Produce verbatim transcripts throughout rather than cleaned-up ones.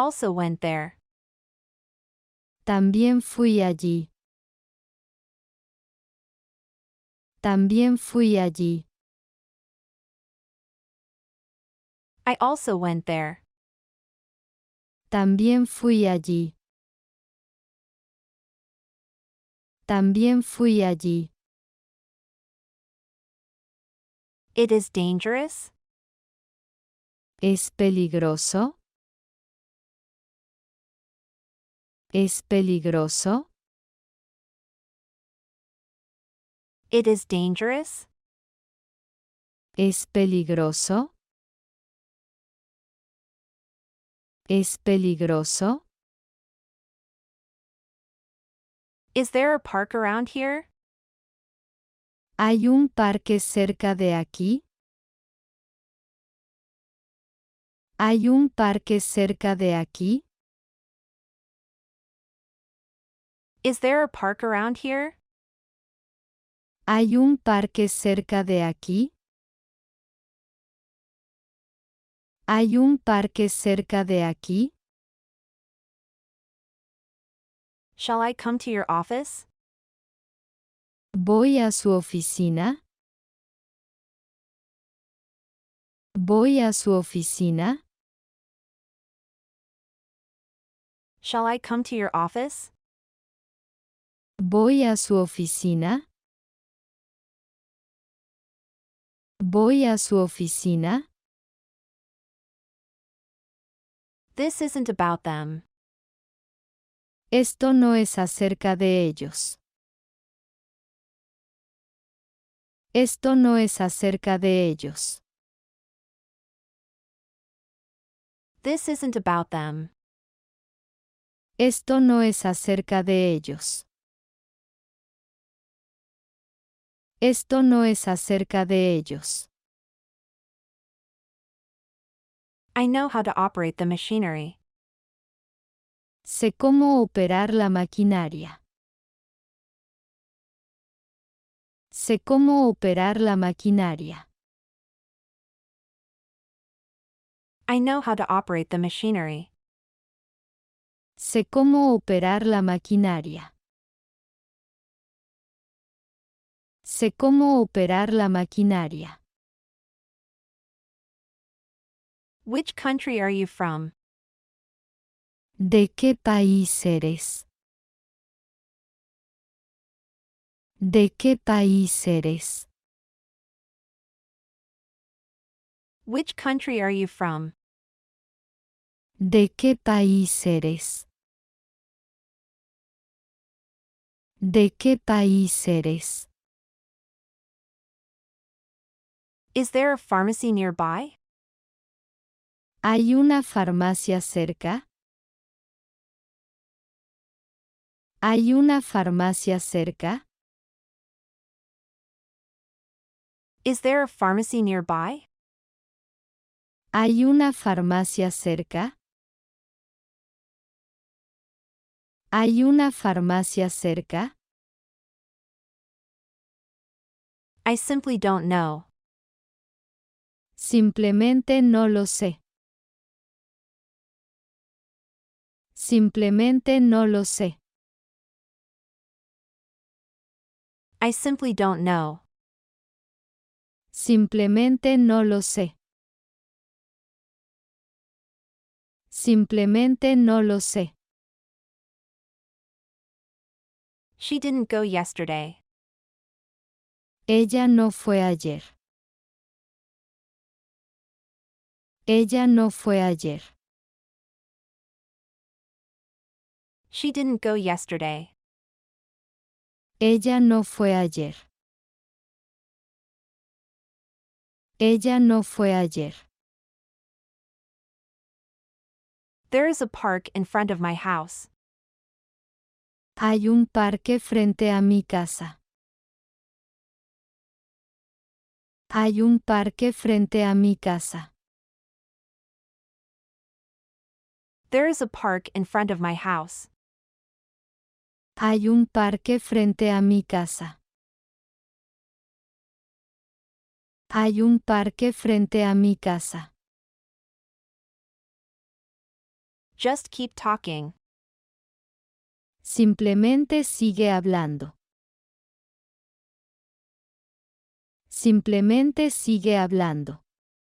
also went there. También fui allí. También fui allí. I also went there. También fui allí. También fui allí. It is dangerous? ¿Es peligroso? ¿Es peligroso? It is dangerous? ¿Es peligroso? ¿Es peligroso? Is there a park around here? ¿Hay un parque cerca de aquí? ¿Hay un parque cerca de aquí? Is there a park around here? ¿Hay un parque cerca de aquí? ¿Hay un parque cerca de aquí? Shall I come to your office? ¿Voy a su oficina? ¿Voy a su oficina? Shall I come to your office? ¿Voy a su oficina? ¿Voy a su oficina? This isn't about them. Esto no es acerca de ellos. Esto no es acerca de ellos. This isn't about them. Esto no es acerca de ellos. Esto no es acerca de ellos. I know how to operate the machinery. Sé cómo operar la maquinaria. Sé cómo operar la maquinaria. I know how to operate the machinery. Sé cómo operar la maquinaria. Sé cómo operar la maquinaria. Which country are you from? ¿De qué país eres? ¿De qué país eres? Which country are you from? ¿De qué país eres? ¿De qué país eres? Is there a pharmacy nearby? ¿Hay una farmacia cerca? ¿Hay una farmacia cerca? Is there a pharmacy nearby? ¿Hay una farmacia cerca? ¿Hay una farmacia cerca? I simply don't know. Simplemente no lo sé. Simplemente no lo sé. I simply don't know. Simplemente no lo sé. Simplemente no lo sé. She didn't go yesterday. Ella no fue ayer. Ella no fue ayer. She didn't go yesterday. Ella no fue ayer. Ella no fue ayer. There is a park in front of my house. Hay un parque frente a mi casa. Hay un parque frente a mi casa. There is a park in front of my house. Hay un parque frente a mi casa. Hay un parque frente a mi casa. Just keep talking. Simplemente sigue hablando. Simplemente sigue hablando.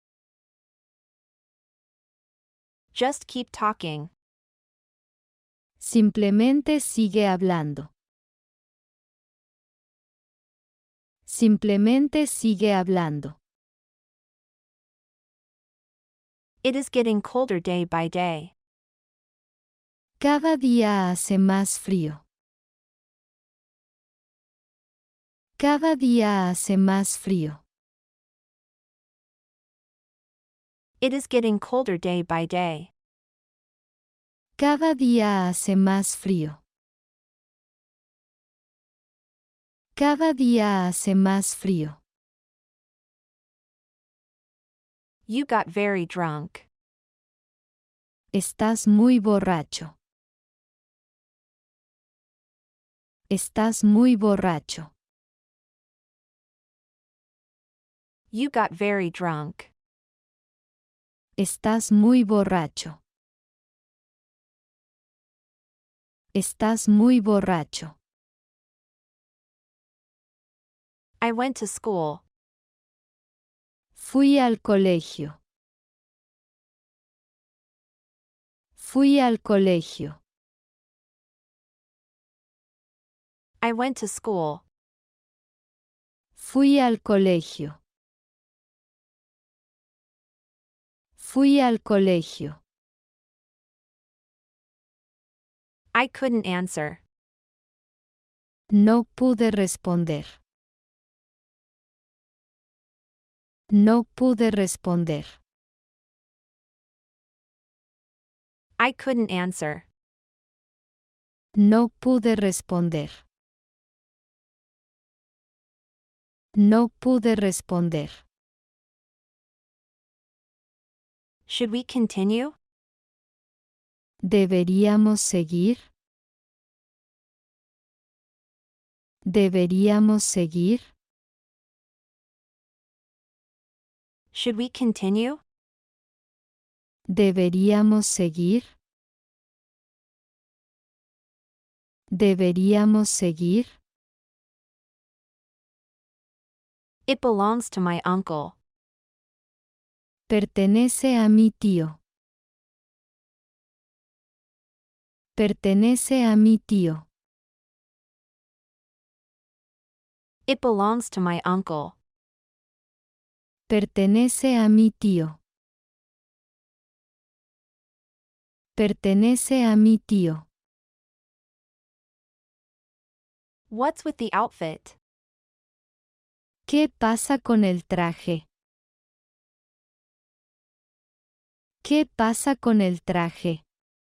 Just keep talking. Simplemente sigue hablando. Simplemente sigue hablando. It is getting colder day by day. Cada día hace más frío. Cada día hace más frío. It is getting colder day by day. Cada día hace más frío. Cada día hace más frío. You got very drunk. Estás muy borracho. Estás muy borracho. You got very drunk. Estás muy borracho. Estás muy borracho. I went to school. Fui al colegio. Fui al colegio. I went to school. Fui al colegio. Fui al colegio. I couldn't answer. No pude responder. No pude responder. I couldn't answer. No pude responder. No pude responder. Should we continue? ¿Deberíamos seguir? ¿Deberíamos seguir? Should we continue? ¿Deberíamos seguir? ¿Deberíamos seguir? It belongs to my uncle. Pertenece a mi tío. Pertenece a mi tío. It belongs to my uncle. Pertenece a mi tío. Pertenece a mi tío. What's with the outfit? ¿Qué pasa con el traje? ¿Qué pasa con el traje?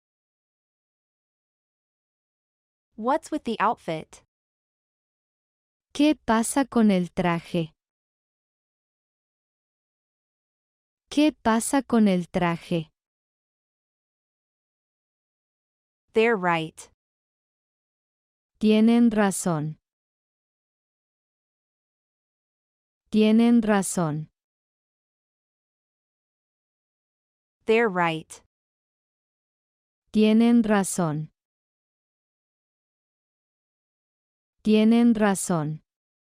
What's with the outfit? ¿Qué pasa con el traje? ¿Qué pasa con el traje? They're right. Tienen razón. Tienen razón. They're right. Tienen razón. Tienen razón.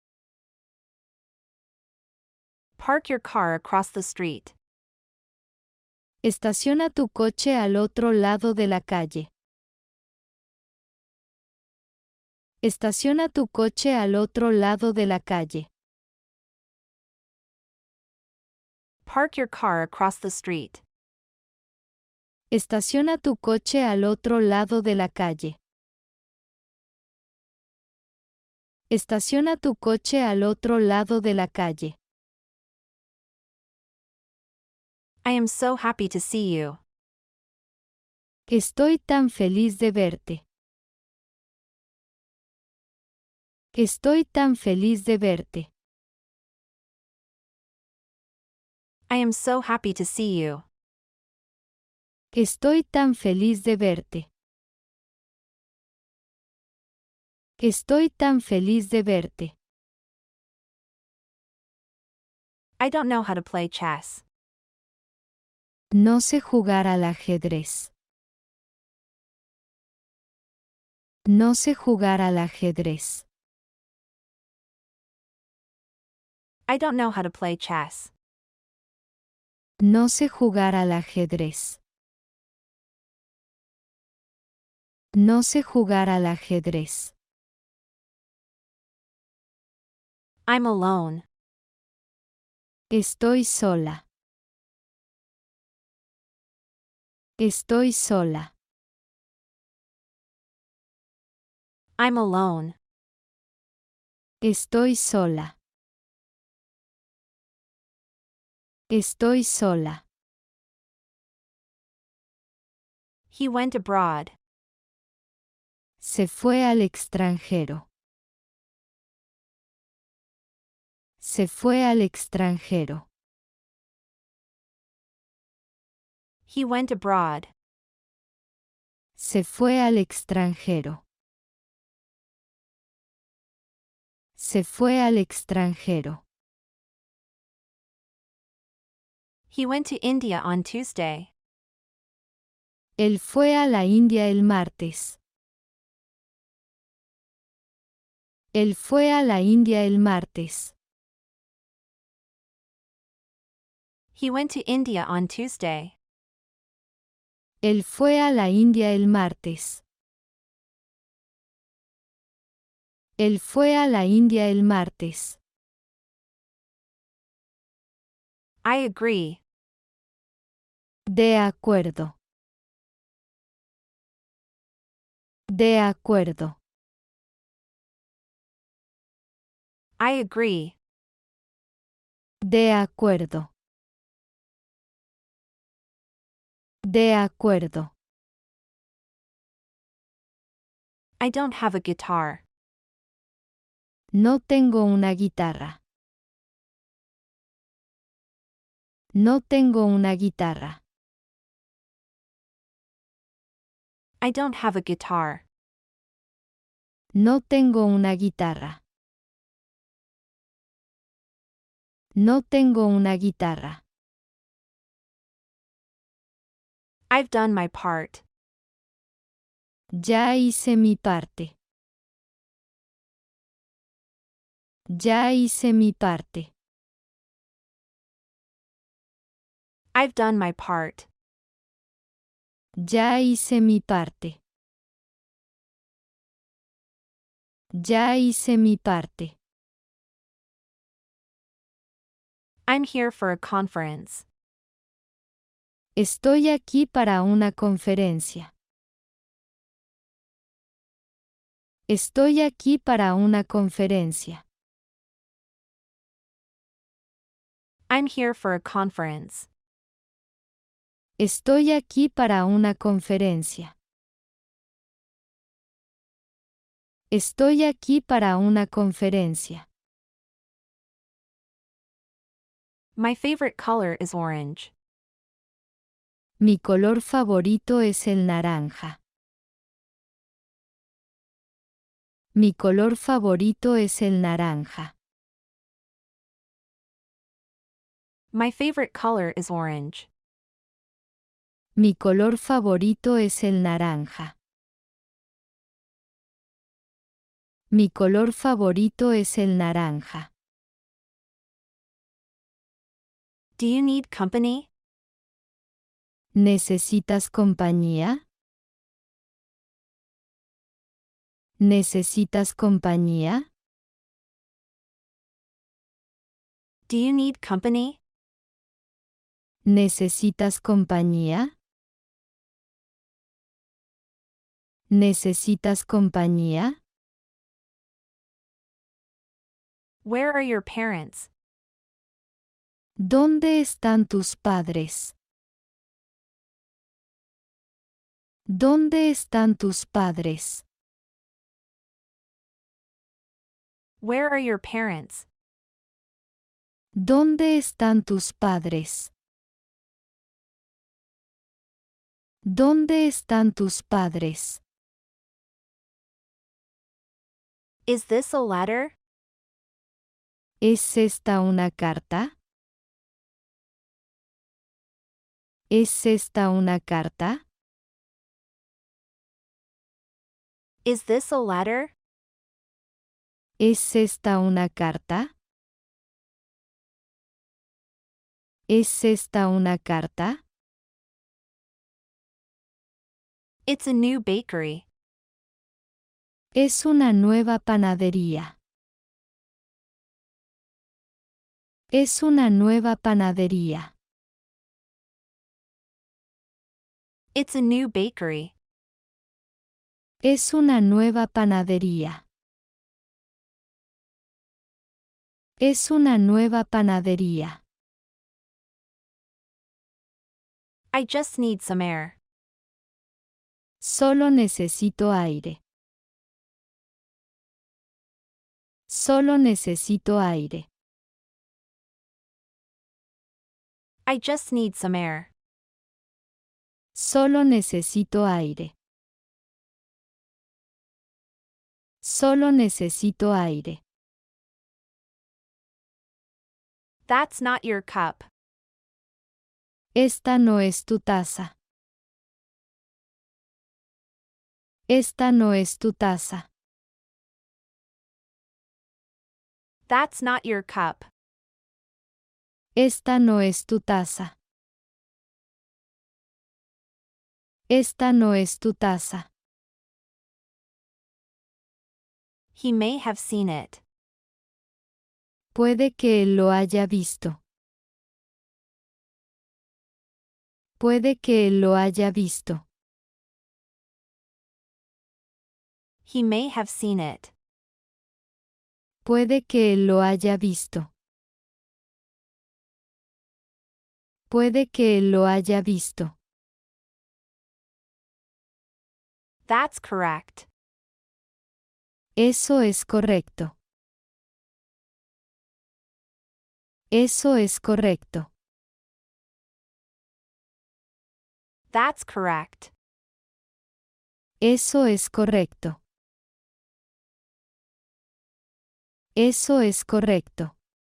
Park your car across the street. Estaciona tu coche al otro lado de la calle. Estaciona tu coche al otro lado de la calle. Park your car across the street. Estaciona tu coche al otro lado de la calle. Estaciona tu coche al otro lado de la calle. I am so happy to see you. Estoy tan feliz de verte. Estoy tan feliz de verte. I am so happy to see you. Estoy tan feliz de verte. Estoy tan feliz de verte. I don't know how to play chess. No sé jugar al ajedrez. No sé jugar al ajedrez. I don't know how to play chess. No sé jugar al ajedrez. No sé jugar al ajedrez. I'm alone. Estoy sola. Estoy sola. I'm alone. Estoy sola. Estoy sola. He went abroad. Se fue al extranjero. Se fue al extranjero. He went abroad. Se fue al extranjero. Se fue al extranjero. He went to India on Tuesday. Él fue a la India el martes. Él fue a la India el martes. He went to India on Tuesday. Él fue a la India el martes. Él fue a la India el martes. I agree. De acuerdo. De acuerdo. I agree. De acuerdo. De acuerdo. I don't have a guitar. No tengo una guitarra. No tengo una guitarra. I don't have a guitar. No tengo una guitarra. No tengo una guitarra. I've done my part. Ya hice mi parte. Ya hice mi parte. I've done my part. Ya hice mi parte. Ya hice mi parte. I'm here for a conference. Estoy aquí para una conferencia. Estoy aquí para una conferencia. I'm here for a conference. Estoy aquí para una conferencia. Estoy aquí para una conferencia. My favorite color is orange. Mi color favorito es el naranja. Mi color favorito es el naranja. My favorite color is orange. Mi color favorito es el naranja. Mi color favorito es el naranja. Do you need company? ¿Necesitas compañía? ¿Necesitas compañía? Do you need company? ¿Necesitas compañía? ¿Necesitas compañía? Where are your parents? ¿Dónde están tus padres? ¿Dónde están tus padres? Where are your parents? ¿Dónde están tus padres? ¿Dónde están tus padres? Is this a letter? ¿Es esta una carta? ¿Es esta una carta? Is this a letter? ¿Es esta una carta? ¿Es esta una carta? It's a new bakery. Es una nueva panadería. Es una nueva panadería. It's a new bakery. Es una nueva panadería. Es una nueva panadería. I just need some air. Solo necesito aire. Solo necesito aire. I just need some air. Solo necesito aire. Solo necesito aire. That's not your cup. Esta no es tu taza. Esta no es tu taza. That's not your cup. Esta no es tu taza. Esta no es tu taza. He may have seen it. Puede que él lo haya visto. Puede que él lo haya visto. He may have seen it. Puede que él lo haya visto. Puede que él lo haya visto. That's correct. Eso es correcto. Eso es correcto. That's correct. Eso es correcto. Eso es correcto.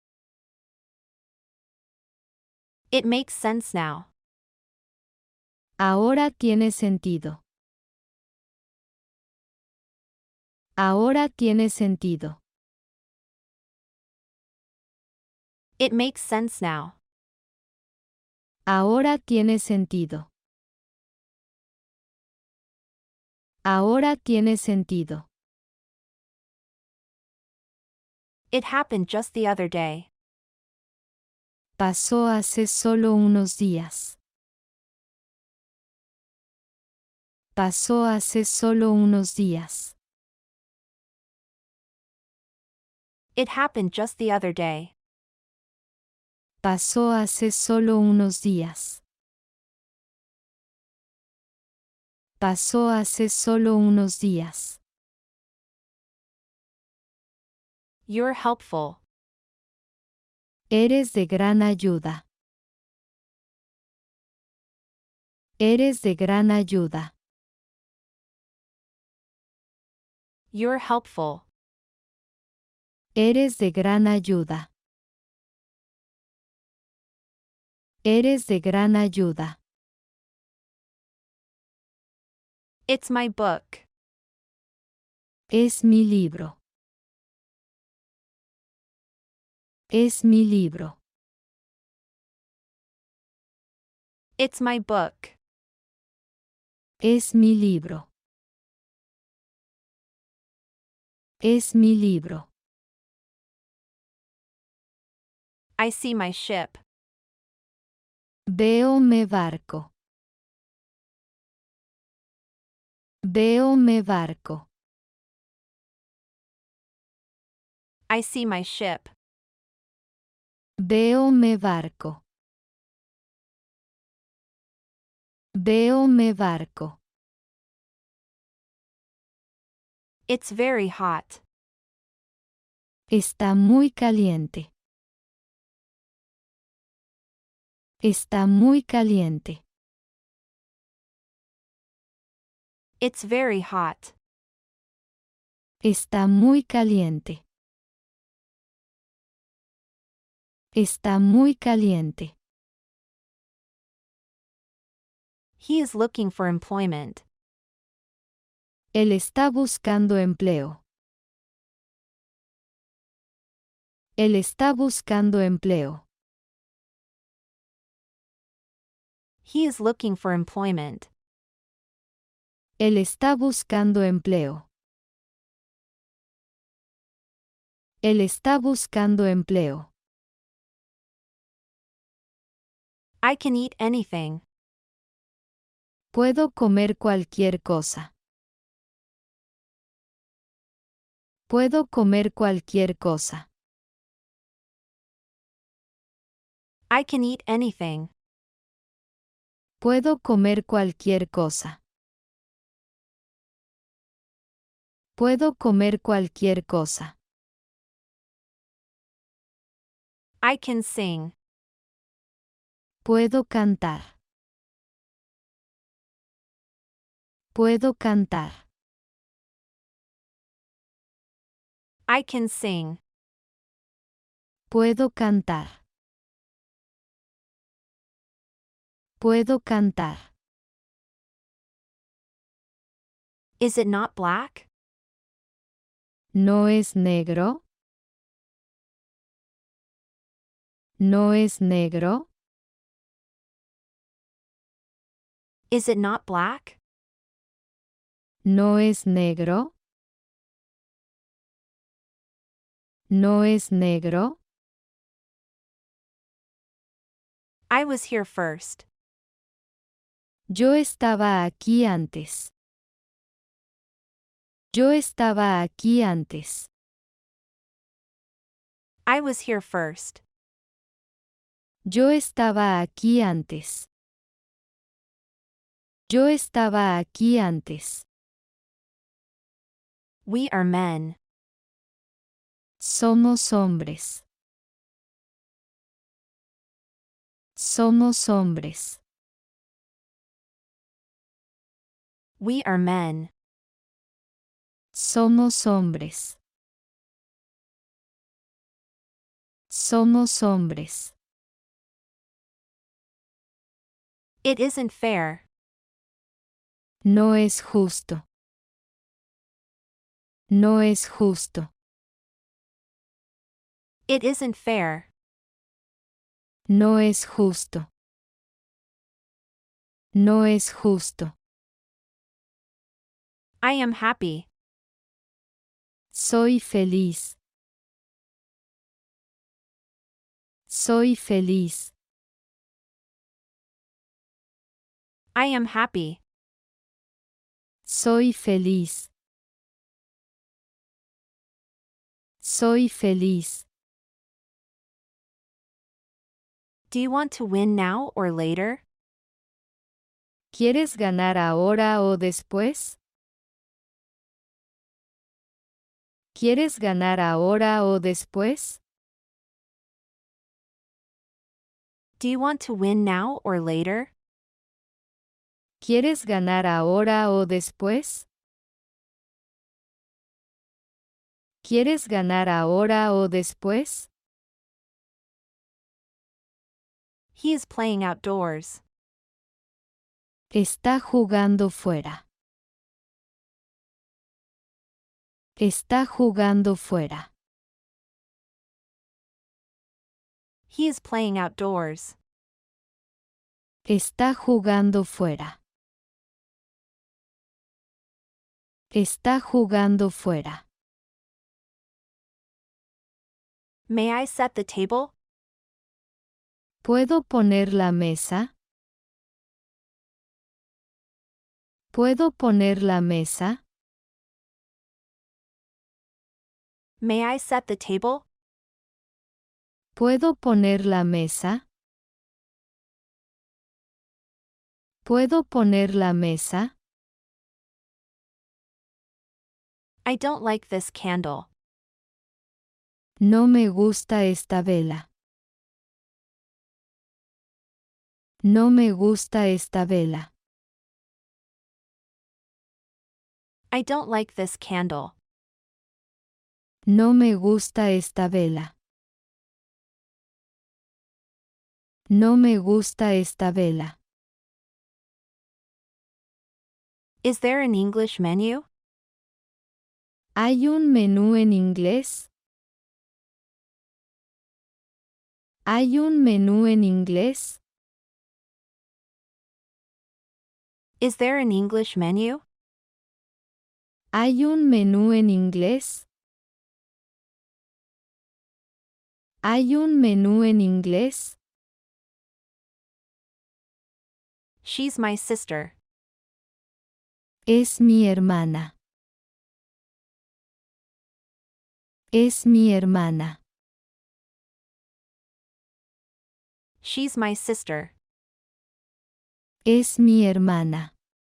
It makes sense now. Ahora tiene sentido. Ahora tiene sentido. It makes sense now. Ahora tiene sentido. Ahora tiene sentido. It happened just the other day. Pasó hace solo unos días. Pasó hace solo unos días. It happened just the other day. Pasó hace solo unos días. Pasó hace solo unos días. You're helpful. Eres de gran ayuda. Eres de gran ayuda. You're helpful. Eres de gran ayuda. Eres de gran ayuda. It's my book. Es mi libro. Es mi libro. It's my book. Es mi libro. Es mi libro. I see my ship. Veo mi barco. Veo mi barco. I see my ship. Veo mi barco. Veo mi barco. It's very hot. Está muy caliente. Está muy caliente. It's very hot. Está muy caliente. Está muy caliente. He is looking for employment. Él está buscando empleo. Él está buscando empleo. He is looking for employment. Él está buscando empleo. Él está buscando empleo. I can eat anything. Puedo comer cualquier cosa. Puedo comer cualquier cosa. I can eat anything. Puedo comer cualquier cosa. Puedo comer cualquier cosa. I can sing. Puedo cantar. Puedo cantar. I can sing. Puedo cantar. Puedo cantar. Is it not black? ¿No es negro? ¿No es negro? Is it not black? ¿No es negro? ¿No es negro? I was here first. Yo estaba aquí antes. Yo estaba aquí antes. I was here first. Yo estaba aquí antes. Yo estaba aquí antes. We are men. Somos hombres. Somos hombres. We are men. Somos hombres. Somos hombres. It isn't fair. No es justo. No es justo. It isn't fair. No es justo. No es justo. I am happy. Soy feliz. Soy feliz. I am happy. Soy feliz. Soy feliz. Do you want to win now or later? ¿Quieres ganar ahora o después? ¿Quieres ganar ahora o después? Do you want to win now or later? ¿Quieres ganar ahora o después? ¿Quieres ganar ahora o después? He is playing outdoors. Está jugando fuera. Está jugando fuera. He is playing outdoors. Está jugando fuera. Está jugando fuera. May I set the table? ¿Puedo poner la mesa? ¿Puedo poner la mesa? May I set the table? ¿Puedo poner la mesa? ¿Puedo poner la mesa? I don't like this candle. No me gusta esta vela. No me gusta esta vela. I don't like this candle. No me gusta esta vela. No me gusta esta vela. Is there an English menu? ¿Hay un menú en inglés? ¿Hay un menú en inglés? Is there an English menu? ¿Hay un menú en inglés? ¿Hay un menú en inglés? She's my sister. Es mi hermana. Es mi hermana. She's my sister. Es mi hermana.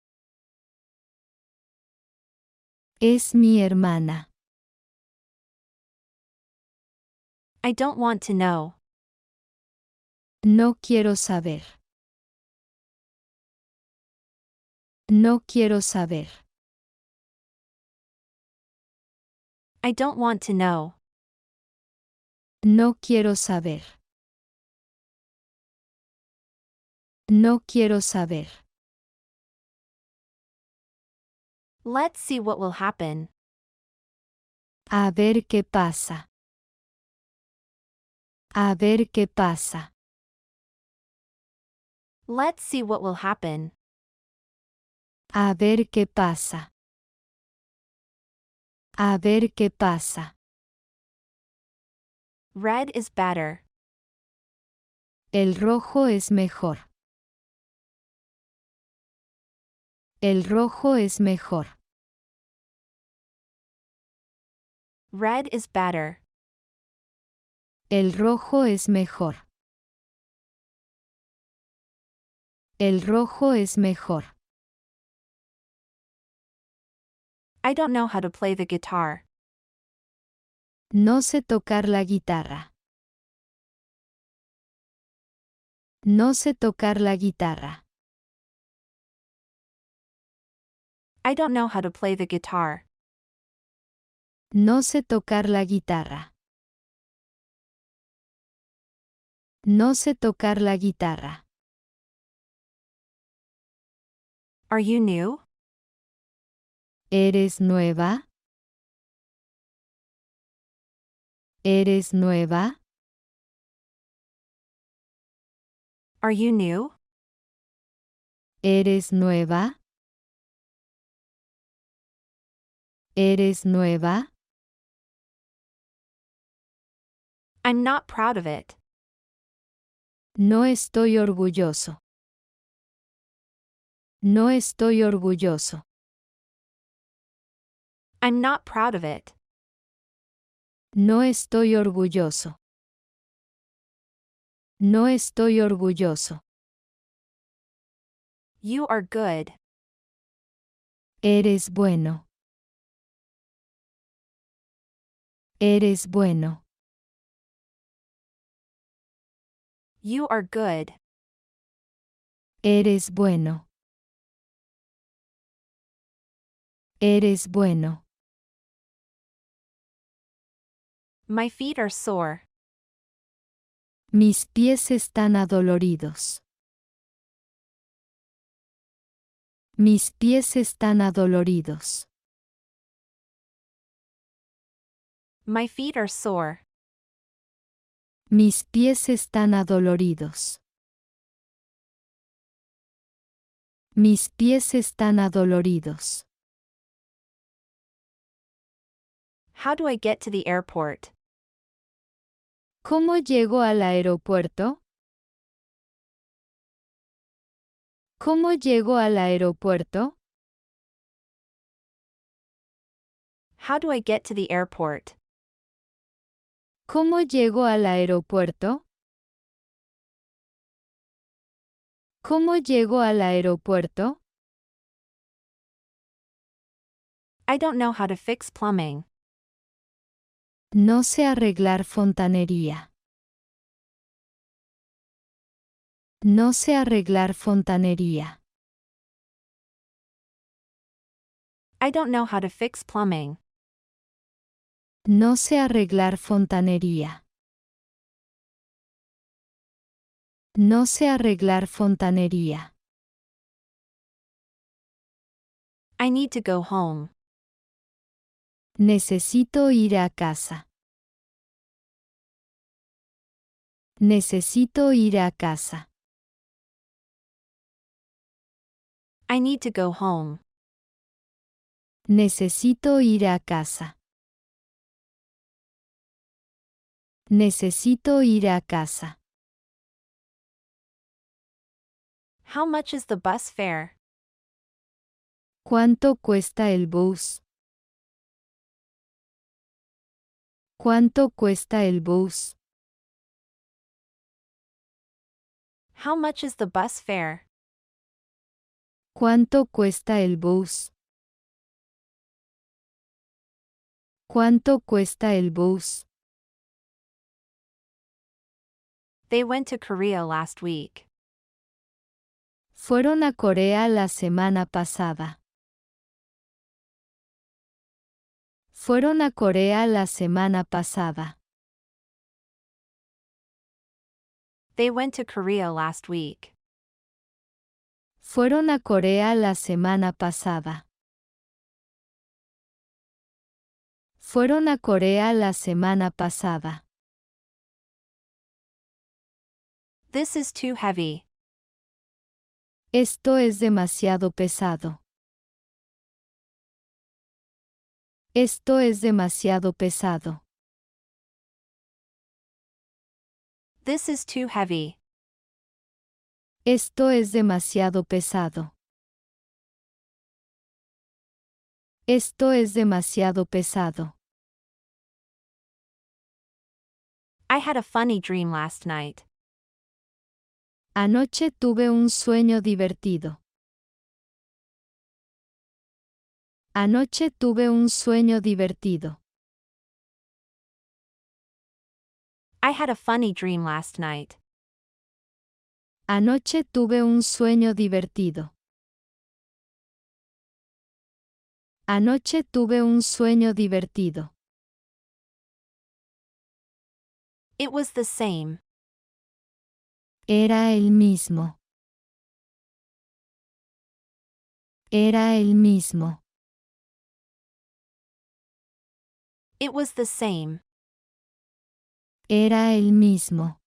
Es mi hermana. I don't want to know. No quiero saber. No quiero saber. I don't want to know. No quiero saber. No quiero saber. Let's see what will happen. A ver qué pasa. A ver qué pasa. Let's see what will happen. A ver qué pasa. A ver qué pasa. Red is better. El rojo es mejor. El rojo es mejor. Red is better. El rojo es mejor. El rojo es mejor. I don't know how to play the guitar. No sé tocar la guitarra. No sé tocar la guitarra. I don't know how to play the guitar. No sé tocar la guitarra. No sé tocar la guitarra. Are you new? ¿Eres nueva? ¿Eres nueva? Are you new? ¿Eres nueva? ¿Eres nueva? I'm not proud of it. No estoy orgulloso. No estoy orgulloso. I'm not proud of it. No estoy orgulloso. No estoy orgulloso. You are good. Eres bueno. Eres bueno. You are good. Eres bueno. Eres bueno. My feet are sore. Mis pies están adoloridos. Mis pies están adoloridos. My feet are sore. Mis pies están adoloridos. Mis pies están adoloridos. How do I get to the airport? ¿Cómo llego al aeropuerto? ¿Cómo llego al aeropuerto? How do I get to the airport? ¿Cómo llego al aeropuerto? ¿Cómo llego al aeropuerto? I don't know how to fix plumbing. No sé arreglar fontanería. No sé arreglar fontanería. I don't know how to fix plumbing. No sé arreglar fontanería. No sé arreglar fontanería. I need to go home. Necesito ir a casa. Necesito ir a casa. I need to go home. Necesito ir a casa. Necesito ir a casa. How much is the bus fare? ¿Cuánto cuesta el bus? ¿Cuánto cuesta el bus? How much is the bus fare? ¿Cuánto cuesta el bus? ¿Cuánto cuesta el bus? They went to Korea last week. Fueron a Corea la semana pasada. Fueron a Corea la semana pasada. They went to Korea last week. Fueron a Corea la semana pasada. Fueron a Corea la semana pasada. This is too heavy. Esto es demasiado pesado. Esto es demasiado pesado. This is too heavy. Esto es demasiado pesado. Esto es demasiado pesado. I had a funny dream last night. Anoche tuve un sueño divertido. Anoche tuve un sueño divertido. I had a funny dream last night. Anoche tuve un sueño divertido. Anoche tuve un sueño divertido. It was the same. Era el mismo. Era el mismo. It was the same. Era el mismo.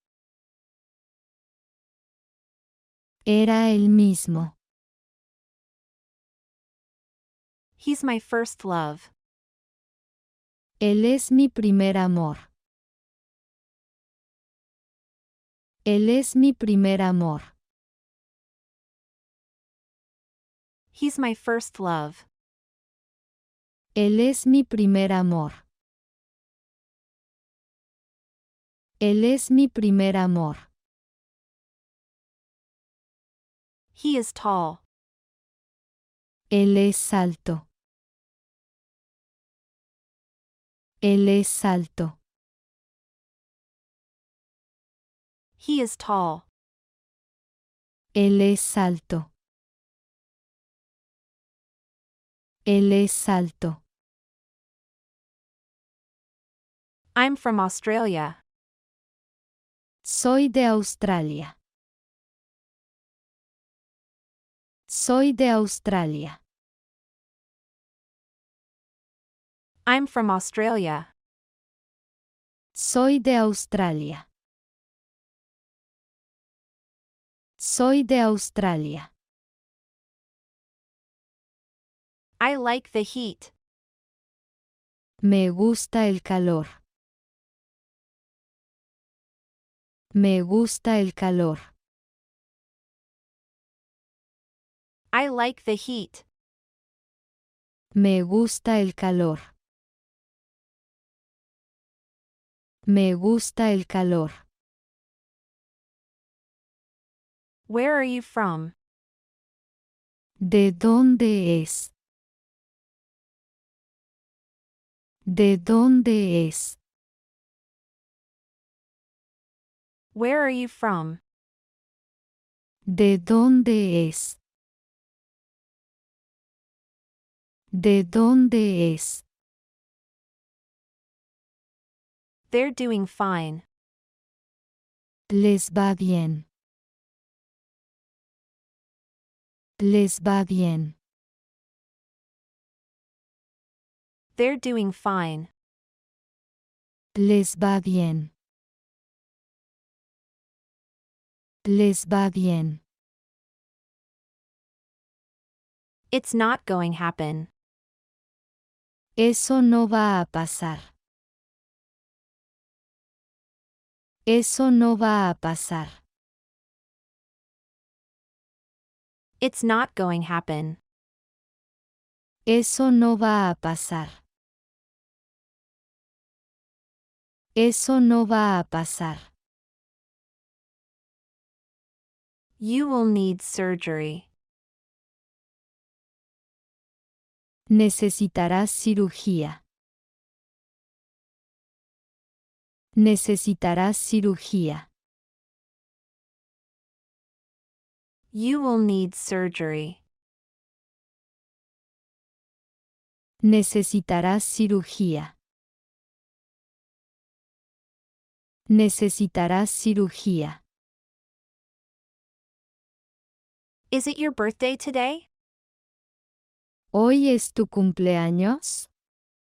Era el mismo. He's my first love. Él es mi primer amor. Él es mi primer amor. He's my first love. Él es mi primer amor. Él es mi primer amor. He is tall. Él es alto. Él es alto. He is tall. Él es alto. Él es alto. I'm from Australia. Soy de Australia. Soy de Australia. I'm from Australia. Soy de Australia. Soy de Australia. I like the heat. Me gusta el calor. Me gusta el calor. I like the heat. Me gusta el calor. Me gusta el calor. Where are you from? ¿De dónde es? ¿De dónde es? Where are you from? ¿De dónde es? ¿De dónde es? They're doing fine. Les va bien. Les va bien. They're doing fine. Les va bien. Les va bien. It's not going happen. Eso no va a pasar. Eso no va a pasar. It's not going happen. Eso no va a pasar. Eso no va a pasar. You will need surgery. Necesitarás cirugía. Necesitarás cirugía. You will need surgery. Necesitarás cirugía. Necesitarás cirugía. Is it your birthday today? ¿Hoy es tu cumpleaños?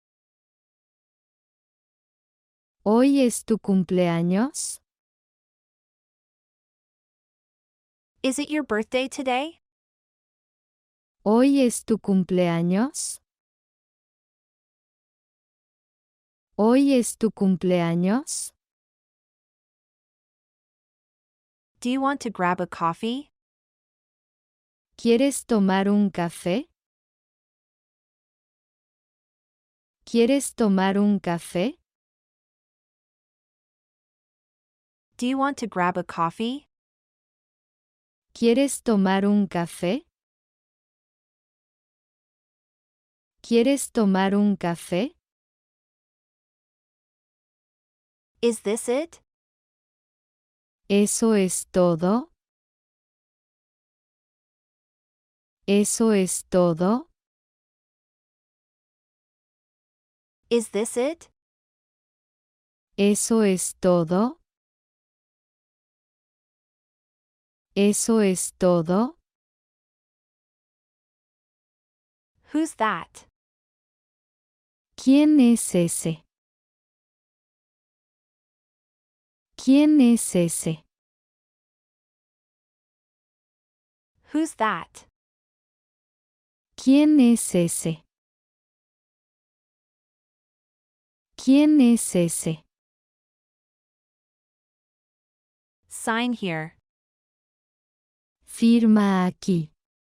¿Hoy es tu cumpleaños? Is it your birthday today? ¿Hoy es tu cumpleaños? ¿Hoy es tu cumpleaños? Do you want to grab a coffee? ¿Quieres tomar un café? ¿Quieres tomar un café? Do you want to grab a coffee? ¿Quieres tomar un café? ¿Quieres tomar un café? Is this it? ¿Eso es todo? ¿Eso es todo? Is this it? ¿Eso es todo? ¿Eso es todo? Who's that? ¿Quién es ese? ¿Quién es ese? Who's that? ¿Quién es ese? ¿Quién es ese? Sign here. Firma aquí.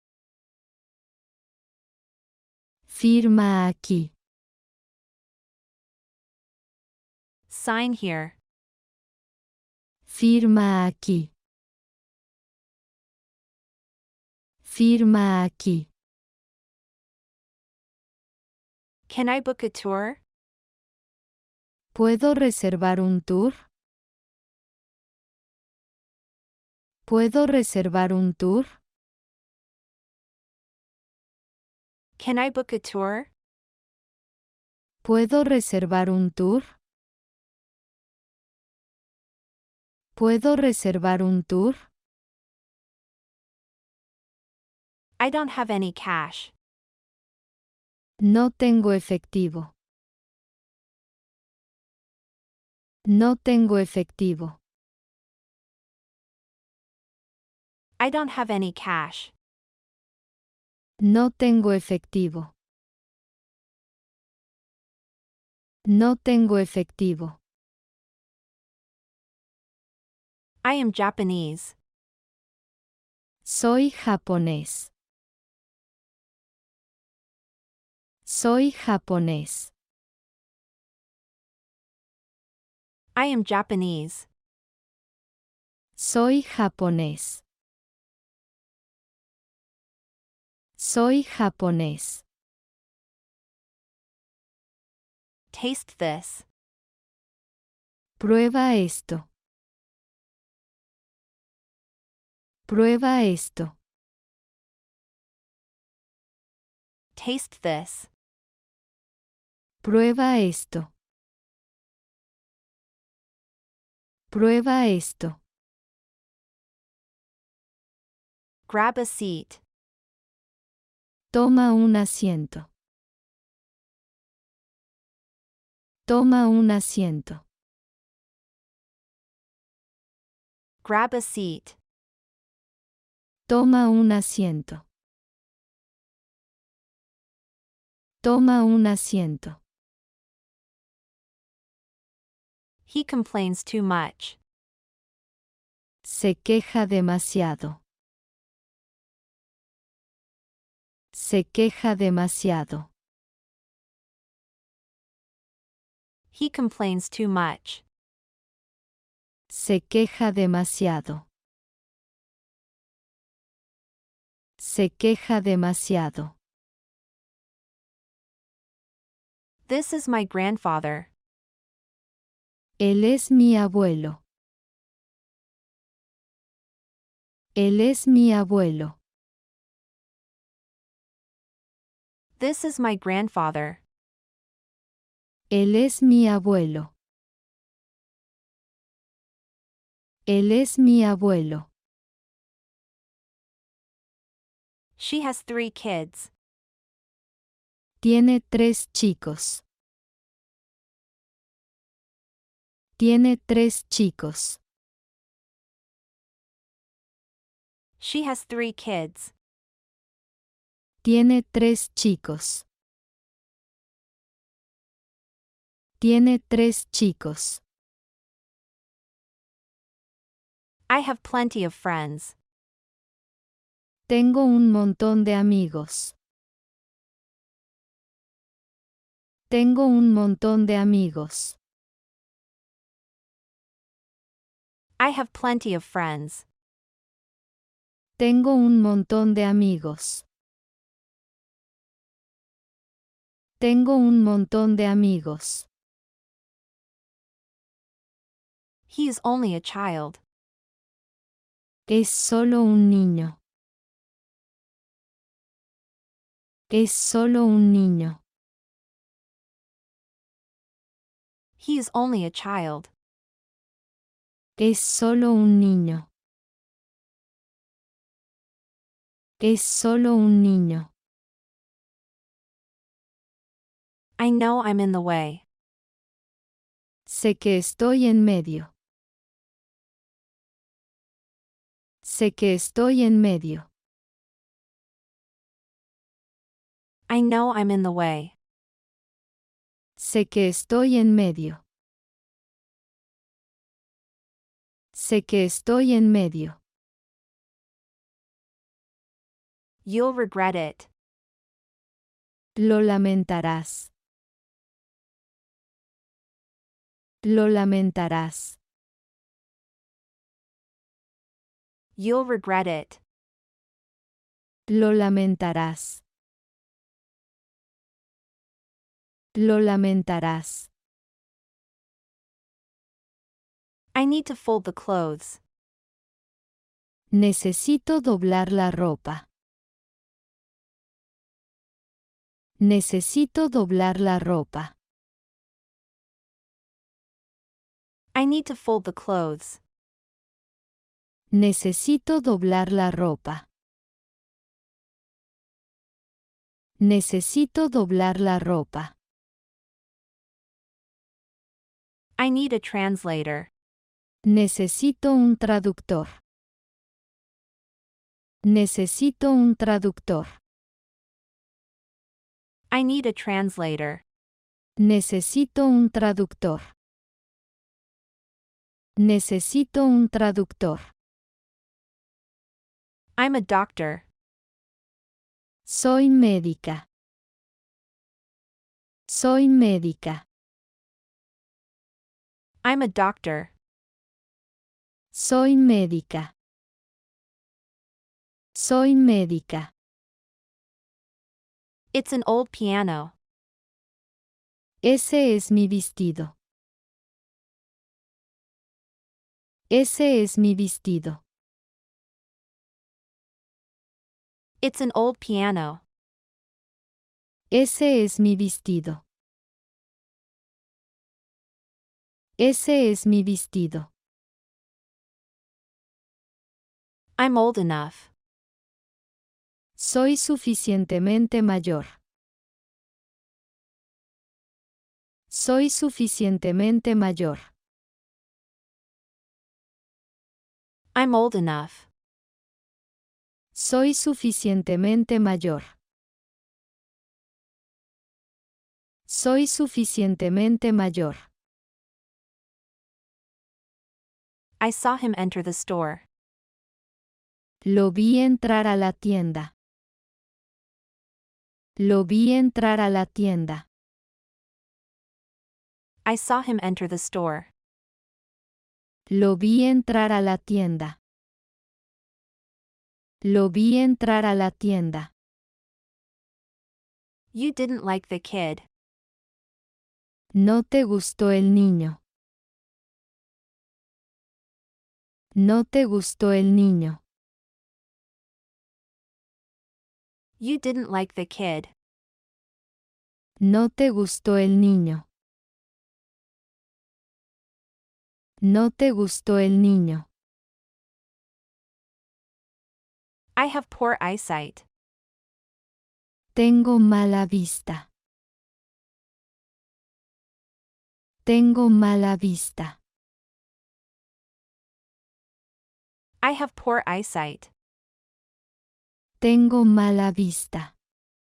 Firma aquí. Sign here. Firma aquí. Firma aquí. Can I book a tour? ¿Puedo reservar un tour? ¿Puedo reservar un tour? Can I book a tour? ¿Puedo reservar un tour? ¿Puedo reservar un tour? I don't have any cash. No tengo efectivo. No tengo efectivo. I don't have any cash. No tengo efectivo. No tengo efectivo. I am Japanese. Soy japonés. Soy japonés. I am Japanese. Soy japonés. Soy japonés. Taste this. Prueba esto. Prueba esto. Taste this. Prueba esto. Prueba esto. Grab a seat. Toma un asiento. Toma un asiento. Grab a seat. Toma un asiento. Toma un asiento. He complains too much. Se queja demasiado. Se queja demasiado. He complains too much. Se queja demasiado. Se queja demasiado. This is my grandfather. Él es mi abuelo. Él es mi abuelo. This is my grandfather. Él es mi abuelo. Él es mi abuelo. She has three kids. Tiene tres chicos. Tiene tres chicos. She has three kids. Tiene tres chicos. Tiene tres chicos. I have plenty of friends. Tengo un montón de amigos. Tengo un montón de amigos. I have plenty of friends. Tengo un montón de amigos. Tengo un montón de amigos. He is only a child. Es solo un niño. Es solo un niño. He is only a child. Es solo un niño. Es solo un niño. I know I'm in the way. Sé que estoy en medio. Sé que estoy en medio. I know I'm in the way. Sé que estoy en medio. Sé que estoy en medio. You'll regret it. Lo lamentarás. Lo lamentarás. You'll regret it. Lo lamentarás. Lo lamentarás. I need to fold the clothes. Necesito doblar la ropa. Necesito doblar la ropa. I need to fold the clothes. Necesito doblar la ropa. Necesito doblar la ropa. I need a translator. Necesito un traductor. Necesito un traductor. I need a translator. Necesito un traductor. Necesito un traductor. I'm a doctor. Soy médica. Soy médica. I'm a doctor. Soy médica. Soy médica. It's an old piano. Ese es mi vestido. Ese es mi vestido. It's an old piano. Ese es mi vestido. Ese es mi vestido. I'm old enough. Soy suficientemente mayor. Soy suficientemente mayor. I'm old enough. Soy suficientemente mayor. Soy suficientemente mayor. I saw him enter the store. Lo vi entrar a la tienda. Lo vi entrar a la tienda. I saw him enter the store. Lo vi entrar a la tienda. Lo vi entrar a la tienda. You didn't like the kid. No te gustó el niño. No te gustó el niño. You didn't like the kid. No te gustó el niño. No te gustó el niño. I have poor eyesight. Tengo mala vista. Tengo mala vista. I have poor eyesight. Tengo mala vista.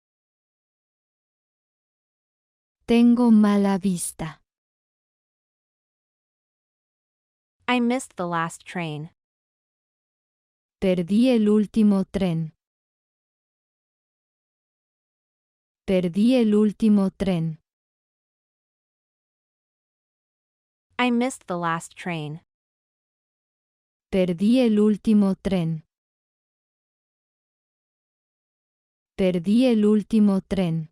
Tengo mala vista. I missed the last train. Perdí el último tren. Perdí el último tren. I missed the last train. Perdí el último tren. Perdí el último tren.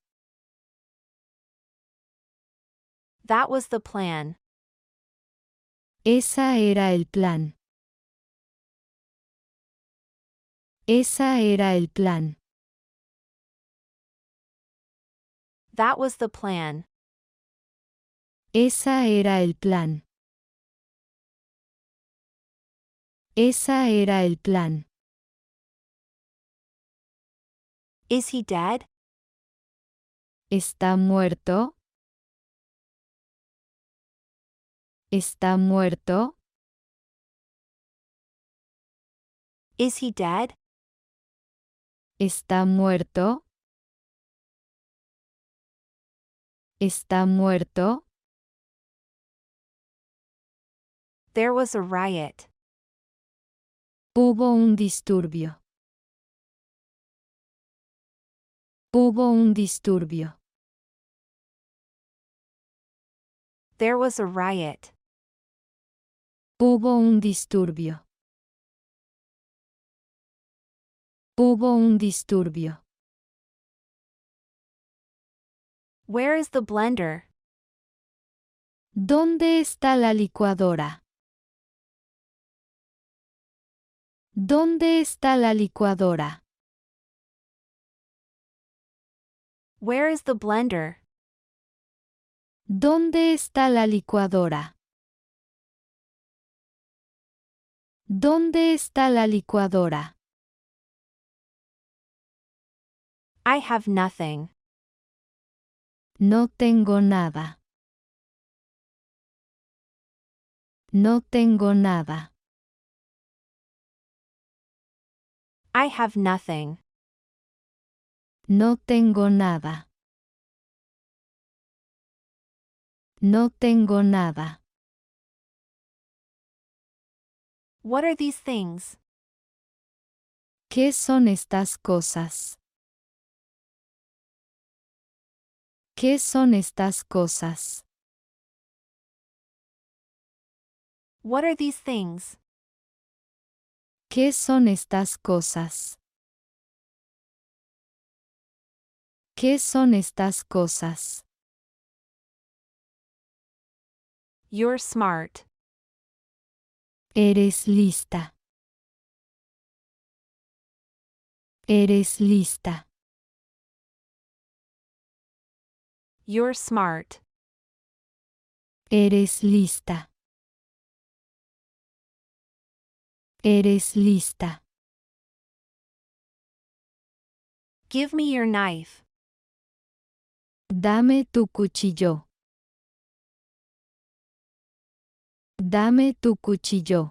That was the plan. Esa era el plan. Esa era el plan. That was the plan. Esa era el plan. Esa era el plan. Is he dead? ¿Está muerto? ¿Está muerto? Is he dead? ¿Está muerto? ¿Está muerto? There was a riot. Hubo un disturbio. Hubo un disturbio. There was a riot. Hubo un disturbio. Hubo un disturbio. Where is the blender? ¿Dónde está la licuadora? ¿Dónde está la licuadora? Where is the blender? ¿Dónde está la licuadora? ¿Dónde está la licuadora? I have nothing. No tengo nada. No tengo nada. I have nothing. No tengo nada. No tengo nada. What are these things? ¿Qué son estas cosas? ¿Qué son estas cosas? What are these things? ¿Qué son estas cosas? ¿Qué son estas cosas? You're smart. Eres lista. Eres lista. You're smart. Eres lista. Eres lista. Give me your knife. Dame tu cuchillo. Dame tu cuchillo.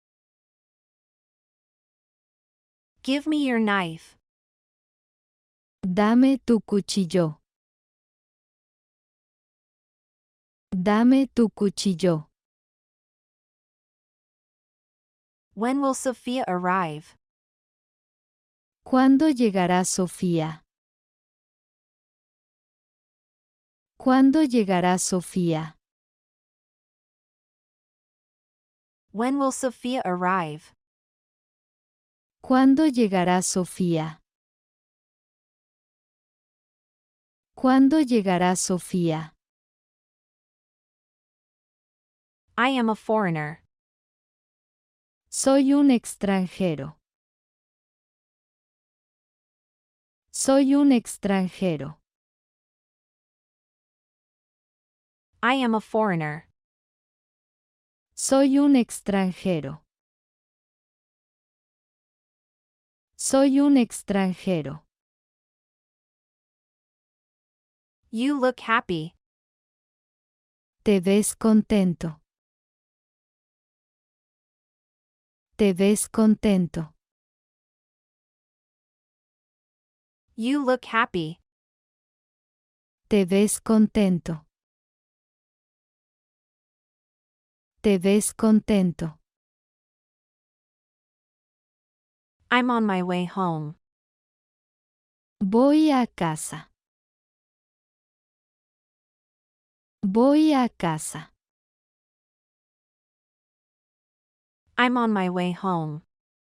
Give me your knife. Dame tu cuchillo. Dame tu cuchillo. When will Sophia arrive? ¿Cuándo llegará Sofía? ¿Cuándo llegará Sofía? When will Sophia arrive? ¿Cuándo llegará Sofía? ¿Cuándo llegará Sofía? I am a foreigner. Soy un extranjero. Soy un extranjero. I am a foreigner. Soy un extranjero. Soy un extranjero. You look happy. Te ves contento. Te ves contento. You look happy. Te ves contento. Te ves contento. I'm on my way home. Voy a casa. Voy a casa. I'm on my way home.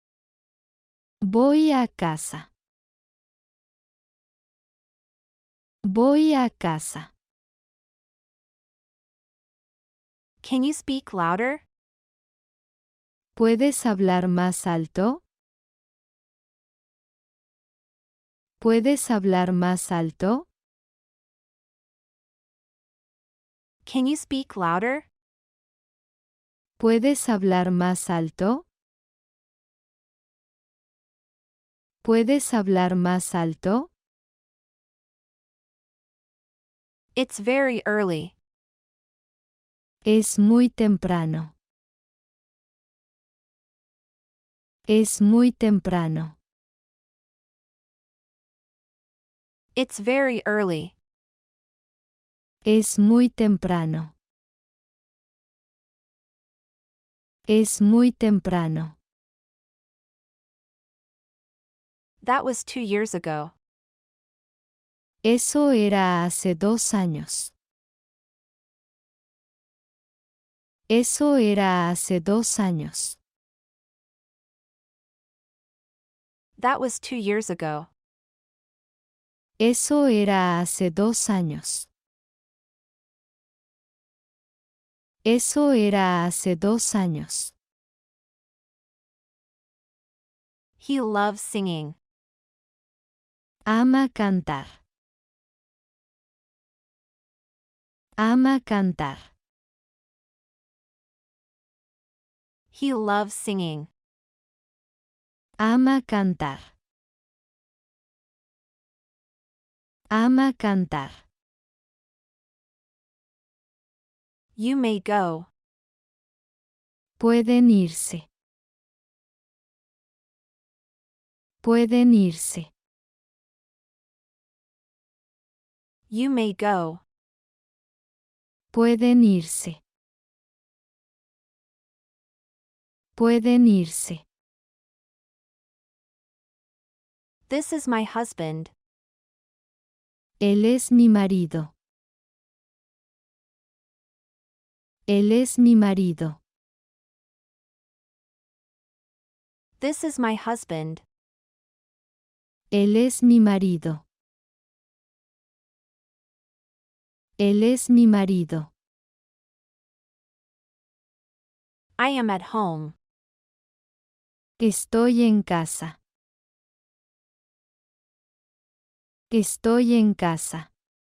Voy a casa. Voy a casa. Can you speak louder? ¿Puedes hablar más alto? ¿Puedes hablar más alto? Can you speak louder? ¿Puedes hablar más alto? ¿Puedes hablar más alto? It's very early. Es muy temprano. Es muy temprano. It's very early. Es muy temprano. Es muy temprano. That was two years ago. Eso era hace dos años. Eso era hace dos años. That was two years ago. Eso era hace dos años. Eso era hace dos años. He loves singing. Ama cantar. Ama cantar. He loves singing. Ama cantar. Ama cantar. You may go. Pueden irse. Pueden irse. You may go. Pueden irse. Pueden irse. This is my husband. Él es mi marido. Él es mi marido. This is my husband. Él es mi marido. Él es mi marido. I am at home. Estoy en casa. Estoy en casa.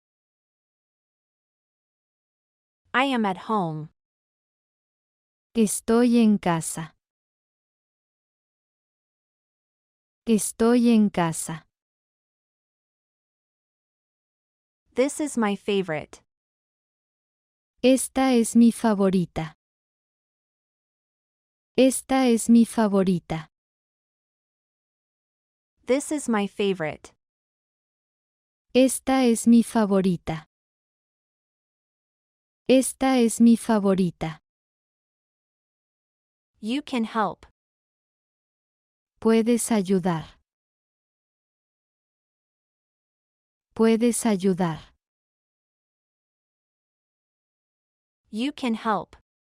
I am at home. Estoy en casa. Estoy en casa. This is my favorite. Esta es mi favorita. Esta es mi favorita. This is my favorite. Esta es mi favorita. Esta es mi favorita. You can help. Puedes ayudar. Puedes ayudar. You can help.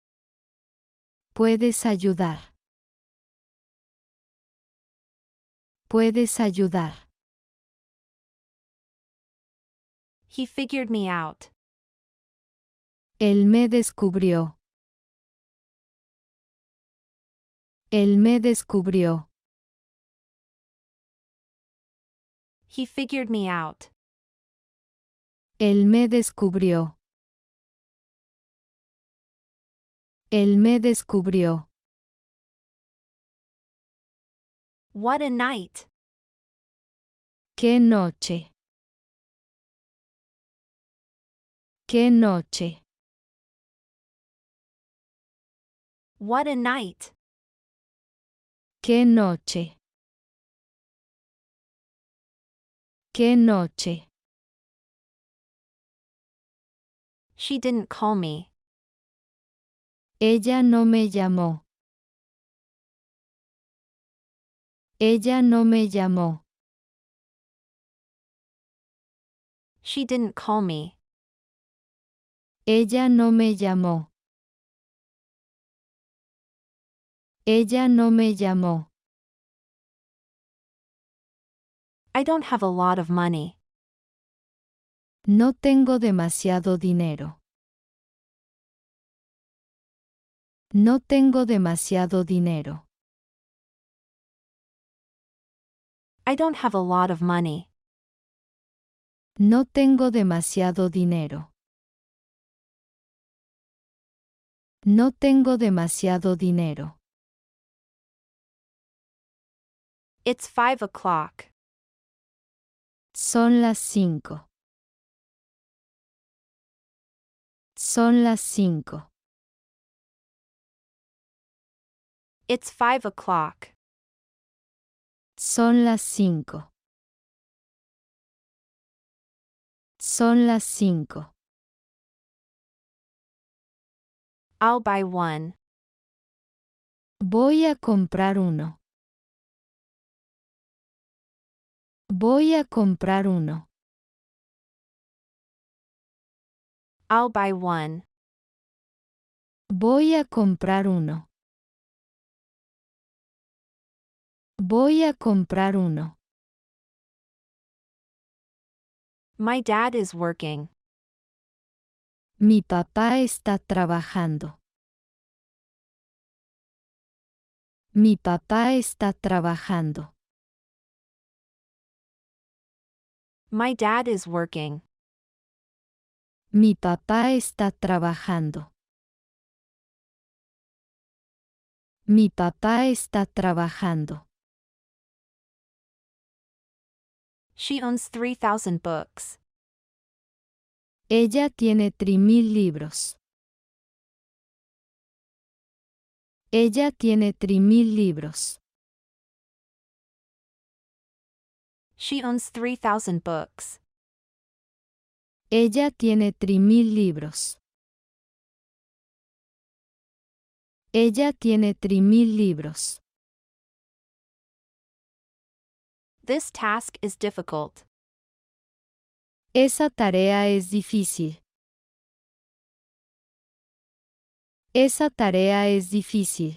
Puedes ayudar. Puedes ayudar. He figured me out. Él me descubrió. Él me descubrió. He figured me out. Él me descubrió. Él me descubrió. What a night. ¡Qué noche! ¡Qué noche! What a night. ¡Qué noche! ¡Qué noche! She didn't call me. Ella no me llamó. Ella no me llamó. She didn't call me. Ella no me llamó. Ella no me llamó. I don't have a lot of money. No tengo demasiado dinero. No tengo demasiado dinero. I don't have a lot of money. No tengo demasiado dinero. No tengo demasiado dinero. It's five o'clock. Son las cinco. Son las cinco. It's five o'clock. Son las cinco. Son las cinco. I'll buy one. Voy a comprar uno. Voy a comprar uno. I'll buy one. Voy a comprar uno. Voy a comprar uno. My dad is working. Mi papá está trabajando. Mi papá está trabajando. My dad is working. Mi papá está trabajando. Mi papá está trabajando. She owns three thousand books. Ella tiene tres mil libros. Ella tiene tres mil libros. She owns three thousand books. Ella tiene tres mil libros. Ella tiene tres mil libros. This task is difficult. Esa tarea es difícil. Esa tarea es difícil.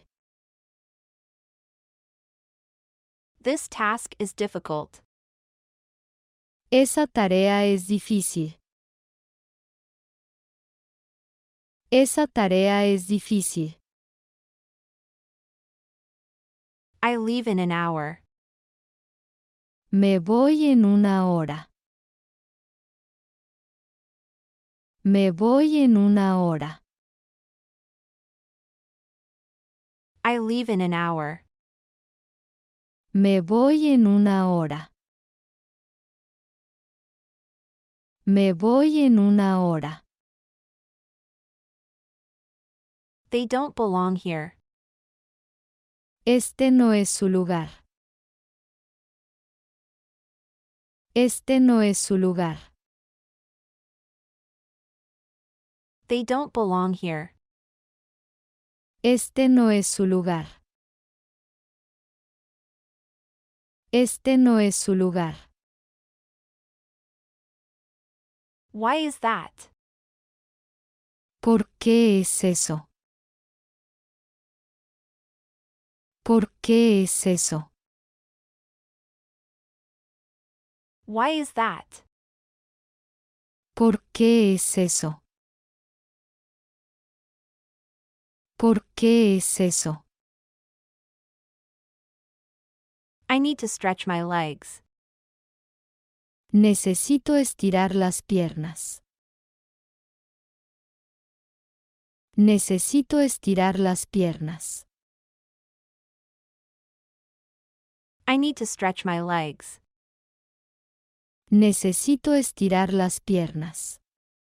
This task is difficult. Esa tarea es difícil. Esa tarea es difícil. I leave in an hour. Me voy en una hora. Me voy en una hora. I leave in an hour. Me voy en una hora. Me voy en una hora. They don't belong here. Este no es su lugar. Este no es su lugar. They don't belong here. Este no es su lugar. Este no es su lugar. Why is that? ¿Por qué es eso? ¿Por qué es eso? Why is that? ¿Por qué es eso? ¿Por qué es eso? I need to stretch my legs. Necesito estirar las piernas. Necesito estirar las piernas. I need to stretch my legs. Necesito estirar las piernas.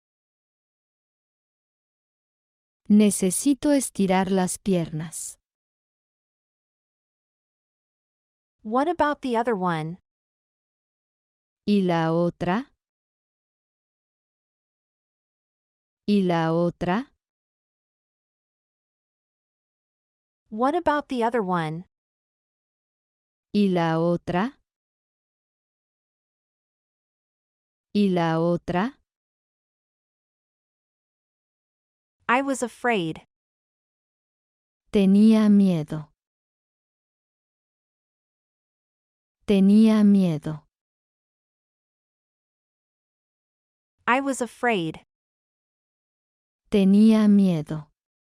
Necesito estirar las piernas. What about the other one? ¿Y la otra? ¿Y la otra? What about the other one? ¿Y la otra? ¿Y la otra? I was afraid. Tenía miedo. Tenía miedo. I was afraid. Tenía miedo.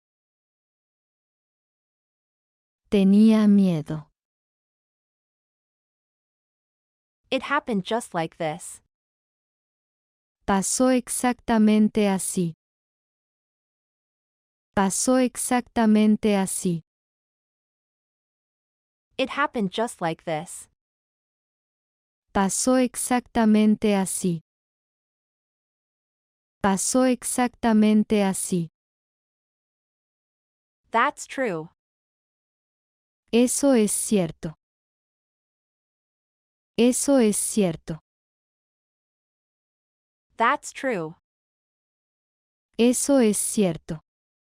Tenía miedo. It happened just like this. Pasó exactamente así. Pasó exactamente así. It happened just like this. Pasó exactamente así. Pasó exactamente así. That's true. Eso es cierto. Eso es cierto. That's true. Eso es cierto.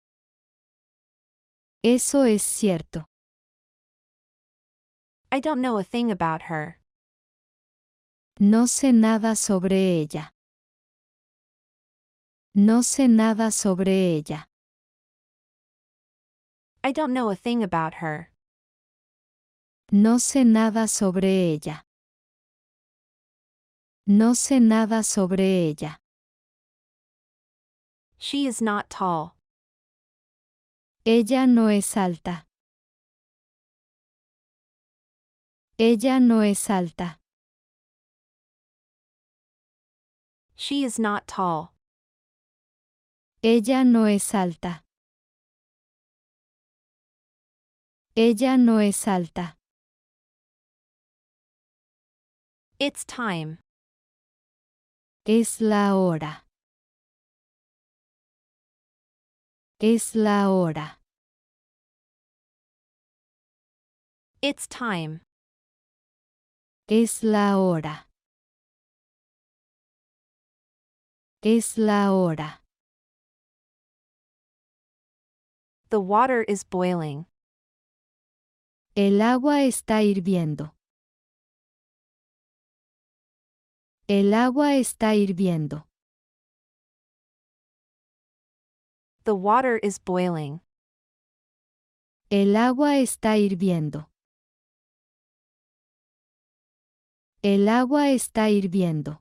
Eso es cierto. I don't know a thing about her. No sé nada sobre ella. No sé nada sobre ella. I don't know a thing about her. No sé nada sobre ella. No sé nada sobre ella. She is not tall. Ella no es alta. Ella no es alta. She is not tall. Ella no es alta. Ella no es alta. It's time. Es la hora. Es la hora. It's time. Es la hora. Es la hora. The water is boiling. El agua está hirviendo. El agua está hirviendo. The water is boiling. El agua está hirviendo. El agua está hirviendo.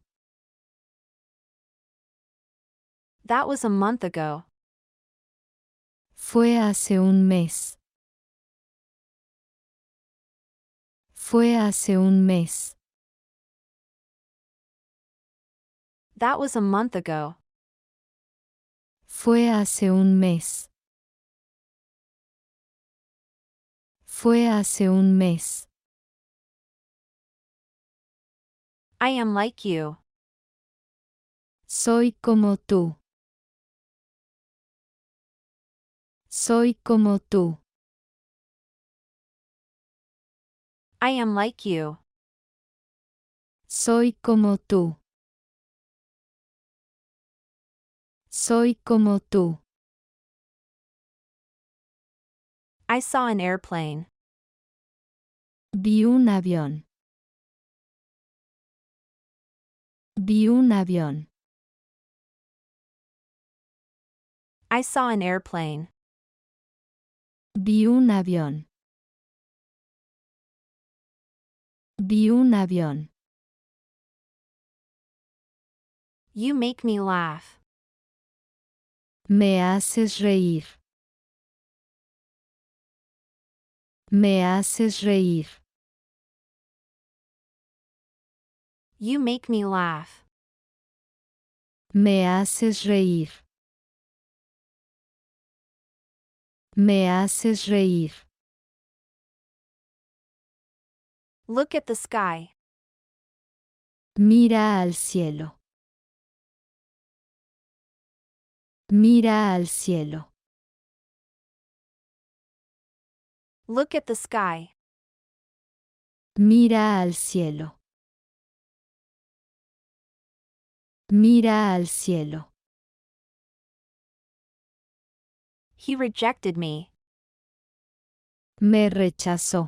That was a month ago. Fue hace un mes. Fue hace un mes. That was a month ago. Fue hace un mes. Fue hace un mes. I am like you. Soy como tú. Soy como tú. I am like you. Soy como tú. Soy como tú. I saw an airplane. Vi un avión. Vi un avión. I saw an airplane. Vi un avión. Vi un avión. You make me laugh. Me haces reír. Me haces reír. You make me laugh. Me haces reír. Me haces reír. Look at the sky. Mira al cielo. Mira al cielo. Look at the sky. Mira al cielo. Mira al cielo. He rejected me. Me rechazó.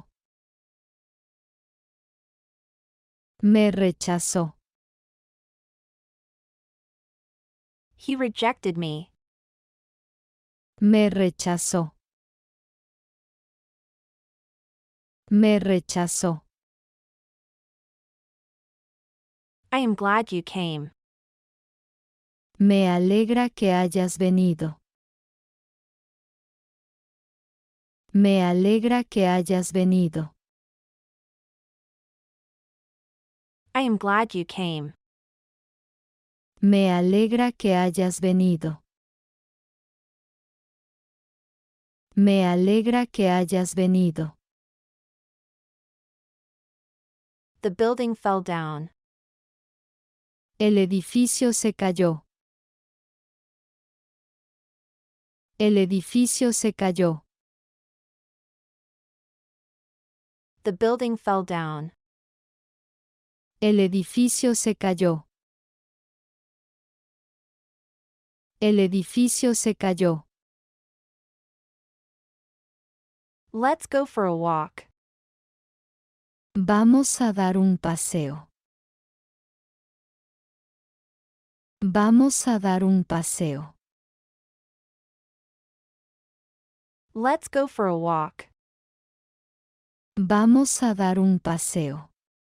Me rechazó. He rejected me. Me rechazó. Me rechazó. I am glad you came. Me alegra que hayas venido. Me alegra que hayas venido. I am glad you came. Me alegra que hayas venido. Me alegra que hayas venido. The building fell down. El edificio se cayó. El edificio se cayó. The building fell down. El edificio se cayó. El edificio se cayó. Let's go for a walk. Vamos a dar un paseo. Vamos a dar un paseo. Let's go for a walk. Vamos a dar un paseo.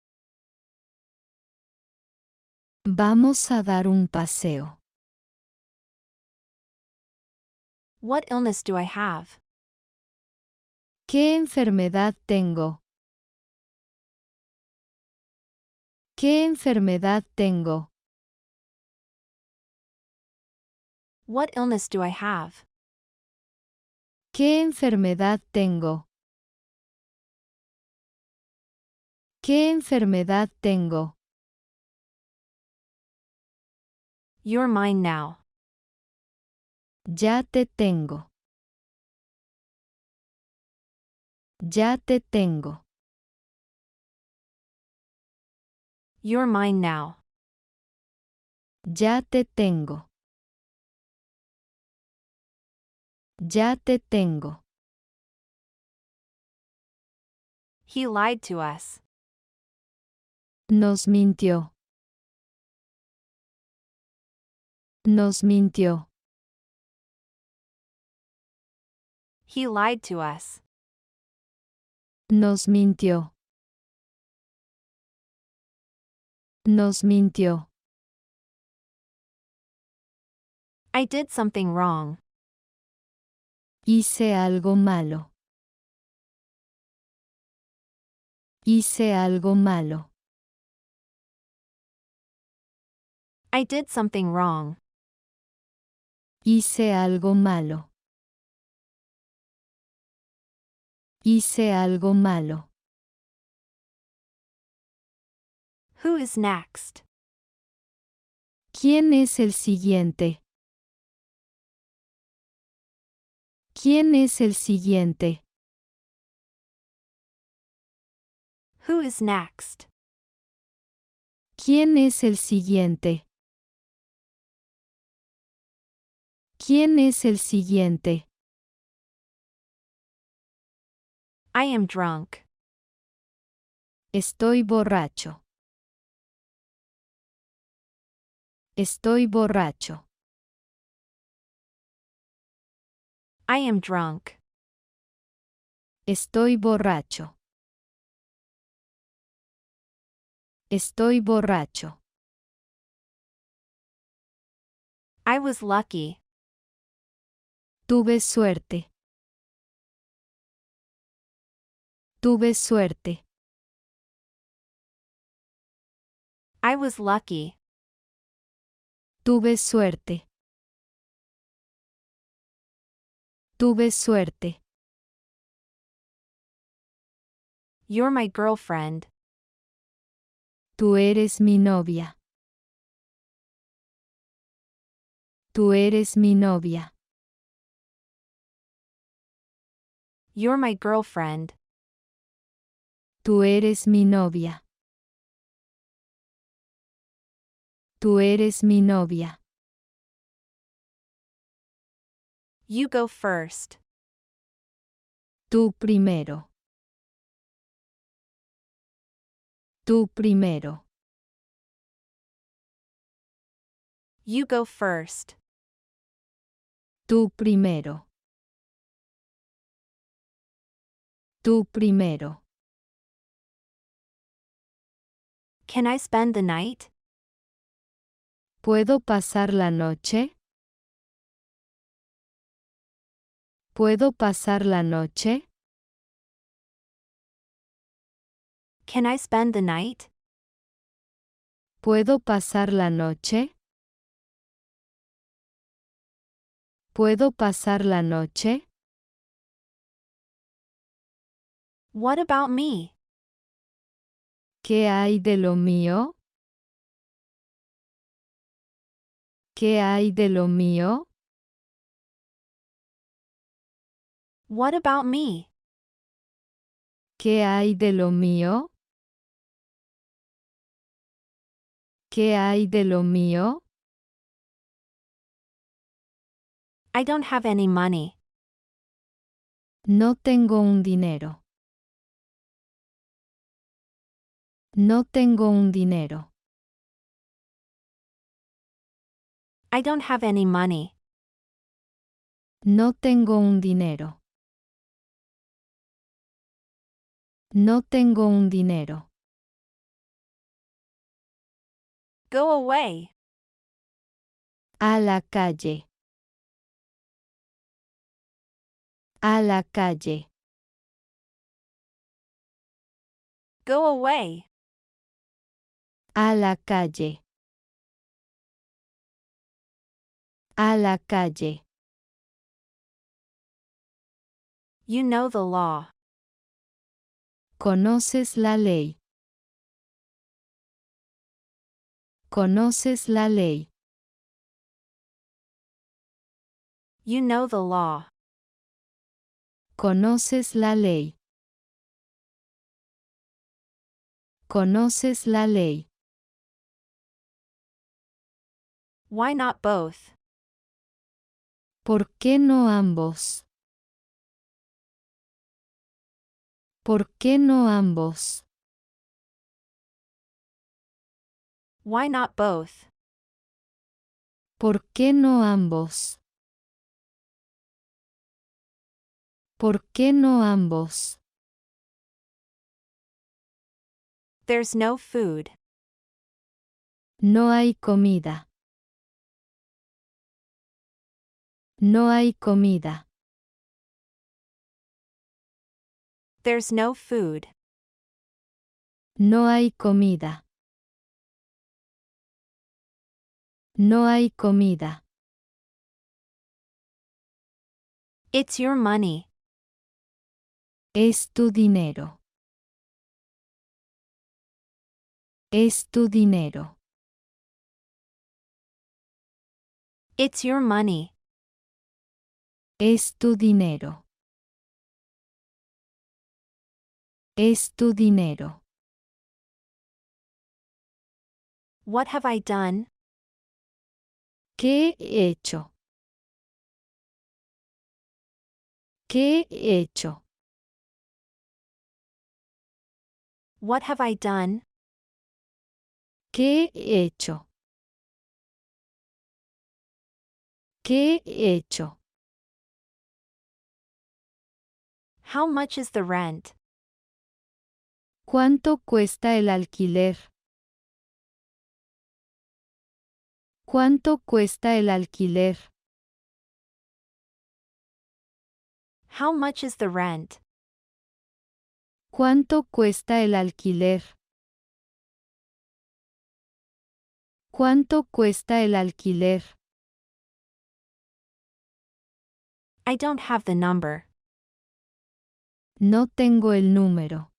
Vamos a dar un paseo. What illness do I have? ¿Qué enfermedad tengo? ¿Qué enfermedad tengo? What illness do I have? ¿Qué enfermedad tengo? ¿Qué enfermedad tengo? You're mine now. Ya te tengo. Ya te tengo. You're mine now. Ya te tengo. Ya te tengo. He lied to us. Nos mintió. Nos mintió. He lied to us. Nos mintió. Nos mintió. I did something wrong. Hice algo malo. Hice algo malo. I did something wrong. Hice algo malo. Hice algo malo. Who is next? ¿Quién es el siguiente? ¿Quién es el siguiente? Who is next? ¿Quién es el siguiente? ¿Quién es el siguiente? I am drunk. Estoy borracho. Estoy borracho. I am drunk. Estoy borracho. Estoy borracho. I was lucky. Tuve suerte. Tuve suerte. I was lucky. Tuve suerte. Tuve suerte. You're my girlfriend. Tú eres mi novia. Tú eres mi novia. You're my girlfriend. Tú eres mi novia. Tú eres mi novia. You go first. Tú primero. Tú primero. You go first. Tú primero. Tú primero. Can I spend the night? ¿Puedo pasar la noche? ¿Puedo pasar la noche? Can I spend the night? ¿Puedo pasar la noche? ¿Puedo pasar la noche? What about me? ¿Qué hay de lo mío? ¿Qué hay de lo mío? What about me? ¿Qué hay de lo mío? ¿Qué hay de lo mío? I don't have any money. No tengo un dinero. No tengo un dinero. I don't have any money. No tengo un dinero. No tengo un dinero. Go away. A la calle. A la calle. Go away. A la calle. A la calle. You know the law. Conoces la ley. Conoces la ley. You know the law. Conoces la ley. Conoces la ley. Why not both? ¿Por qué no ambos? ¿Por qué no ambos? Why not both? ¿Por qué no ambos? ¿Por qué no ambos? There's no food. No hay comida. No hay comida. There's no food. No hay comida. No hay comida. It's your money. Es tu dinero. Es tu dinero. It's your money. Es tu dinero. Es tu dinero. What have I done? ¿Qué he hecho? ¿Qué he hecho? What have I done? ¿Qué he hecho? ¿Qué he hecho? How much is the rent? ¿Cuánto cuesta el alquiler? ¿Cuánto cuesta el alquiler? How much is the rent? ¿Cuánto cuesta el alquiler? ¿Cuánto cuesta el alquiler? I don't have the number. No tengo el número.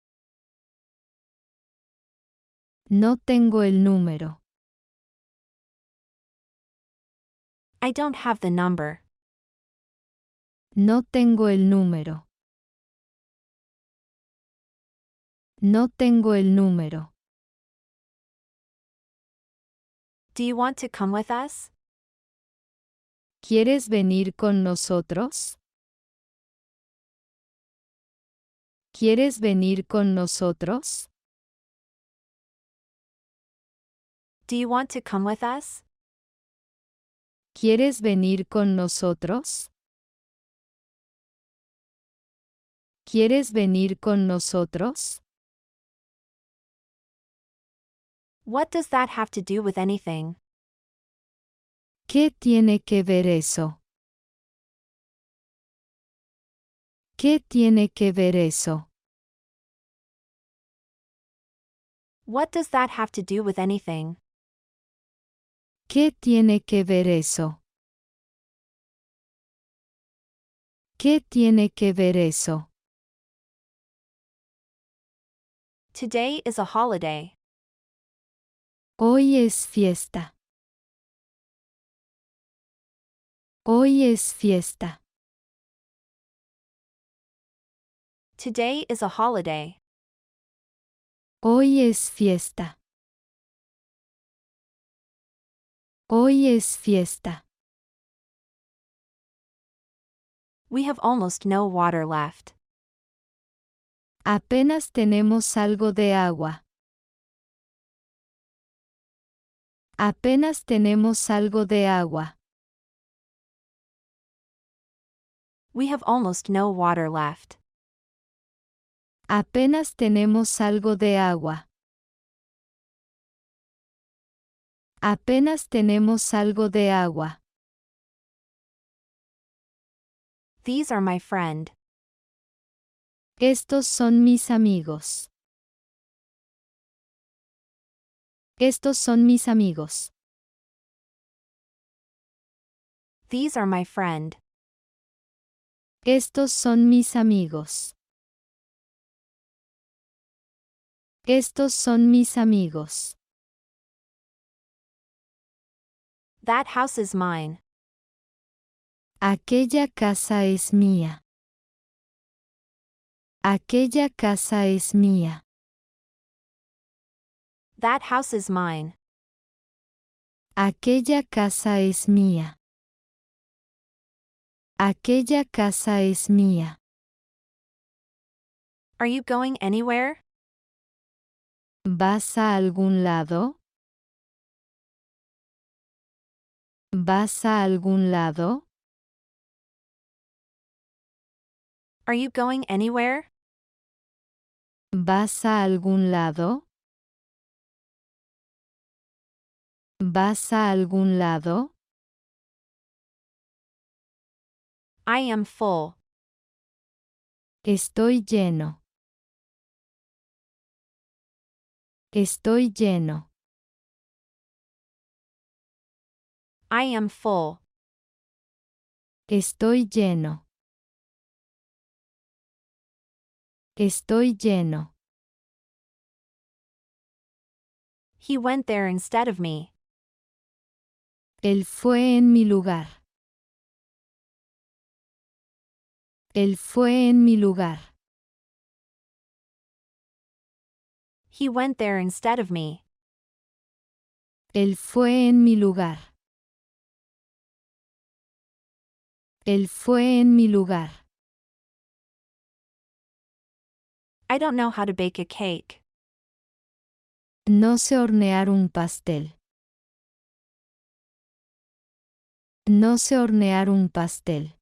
No tengo el número. I don't have the number. No tengo el número. No tengo el número. Do you want to come with us? ¿Quieres venir con nosotros? ¿Quieres venir con nosotros? Do you want to come with us? ¿Quieres venir con nosotros? ¿Quieres venir con nosotros? What does that have to do with anything? ¿Qué tiene que ver eso? ¿Qué tiene que ver eso? What does that have to do with anything? ¿Qué tiene que ver eso? ¿Qué tiene que ver eso? Today is a holiday. Hoy es fiesta. Hoy es fiesta. Today is a holiday. Hoy es fiesta. Hoy es fiesta. We have almost no water left. Apenas tenemos algo de agua. Apenas tenemos algo de agua. We have almost no water left. Apenas tenemos algo de agua. Apenas tenemos algo de agua. These are my friend. Estos son mis amigos. Estos son mis amigos. These are my friend. Estos son mis amigos. Estos son mis amigos. That house is mine. Aquella casa es mía. Aquella casa es mía. That house is mine. Aquella casa es mía. Aquella casa es mía. Are you going anywhere? ¿Vas a algún lado? ¿Vas a algún lado? Are you going anywhere? ¿Vas a algún lado? ¿Vas a algún lado? I am full. Estoy lleno. Estoy lleno. I am full. Estoy lleno. Estoy lleno. He went there instead of me. Él fue en mi lugar. Él fue en mi lugar. He went there instead of me. Él fue en mi lugar. Él fue en mi lugar. I don't know how to bake a cake. No sé hornear un pastel. No sé hornear un pastel.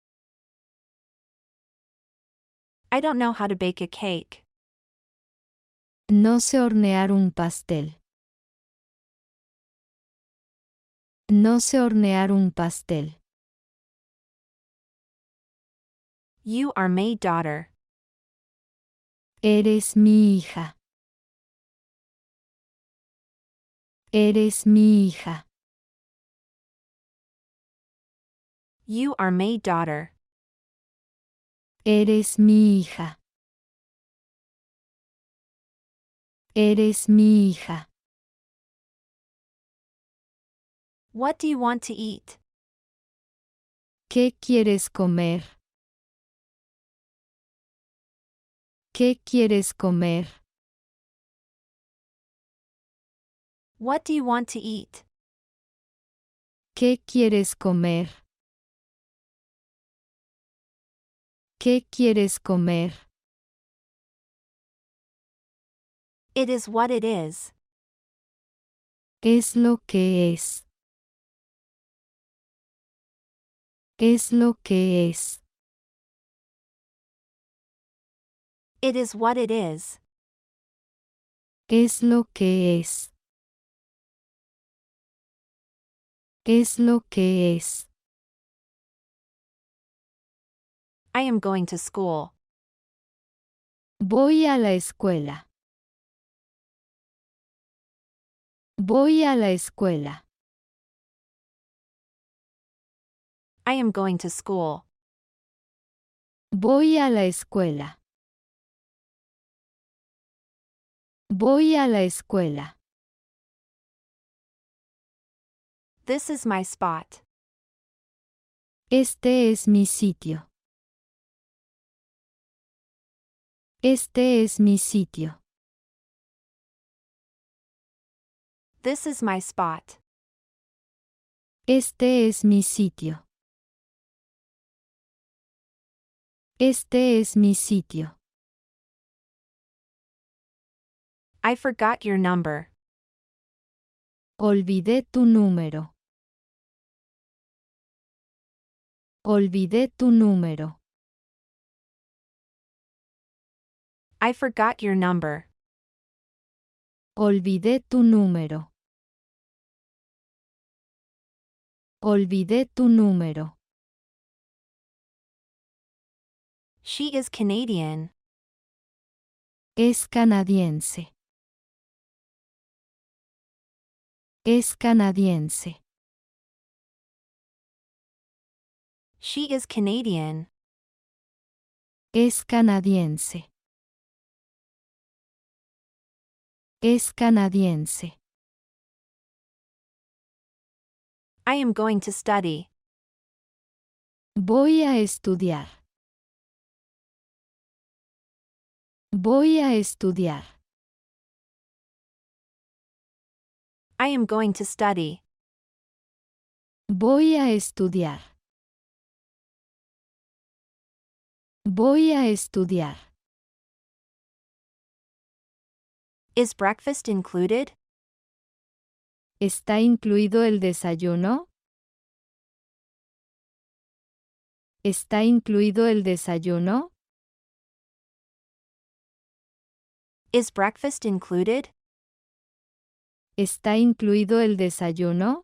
I don't know how to bake a cake. No sé hornear un pastel. No sé hornear un pastel. You are my daughter. Eres mi hija. Eres mi hija. You are my daughter. Eres mi hija. Eres mi hija. What do you want to eat? ¿Qué quieres comer? ¿Qué quieres comer? What do you want to eat? ¿Qué quieres comer? ¿Qué quieres comer? It is what it is. Es lo que es. Es lo que es. It is what it is. Es lo que es. Es lo que es. I am going to school. Voy a la escuela. Voy a la escuela. I am going to school. Voy a la escuela. Voy a la escuela. This is my spot. Este es mi sitio. Este es mi sitio. This is my spot. Este es mi sitio. Este es mi sitio. I forgot your number. Olvidé tu número. Olvidé tu número. I forgot your number. Olvidé tu número. Olvidé tu número. She is Canadian. Es canadiense. Es canadiense. She is Canadian. Es canadiense. Es canadiense. I am going to study. Voy a estudiar. Voy a estudiar. I am going to study. Voy a estudiar. Voy a estudiar. Is breakfast included? ¿Está incluido el desayuno? ¿Está incluido el desayuno? Is breakfast included? ¿Está incluido el desayuno?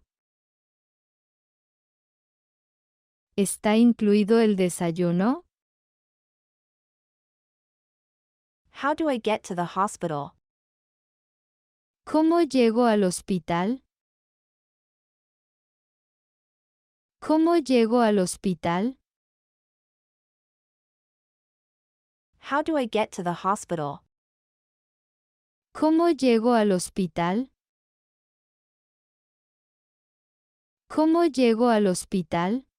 ¿Está incluido el desayuno? How do I get to the hospital? ¿Cómo llego al hospital? ¿Cómo llego al hospital? How do I get to the hospital? ¿Cómo llego al hospital? ¿Cómo llego al hospital?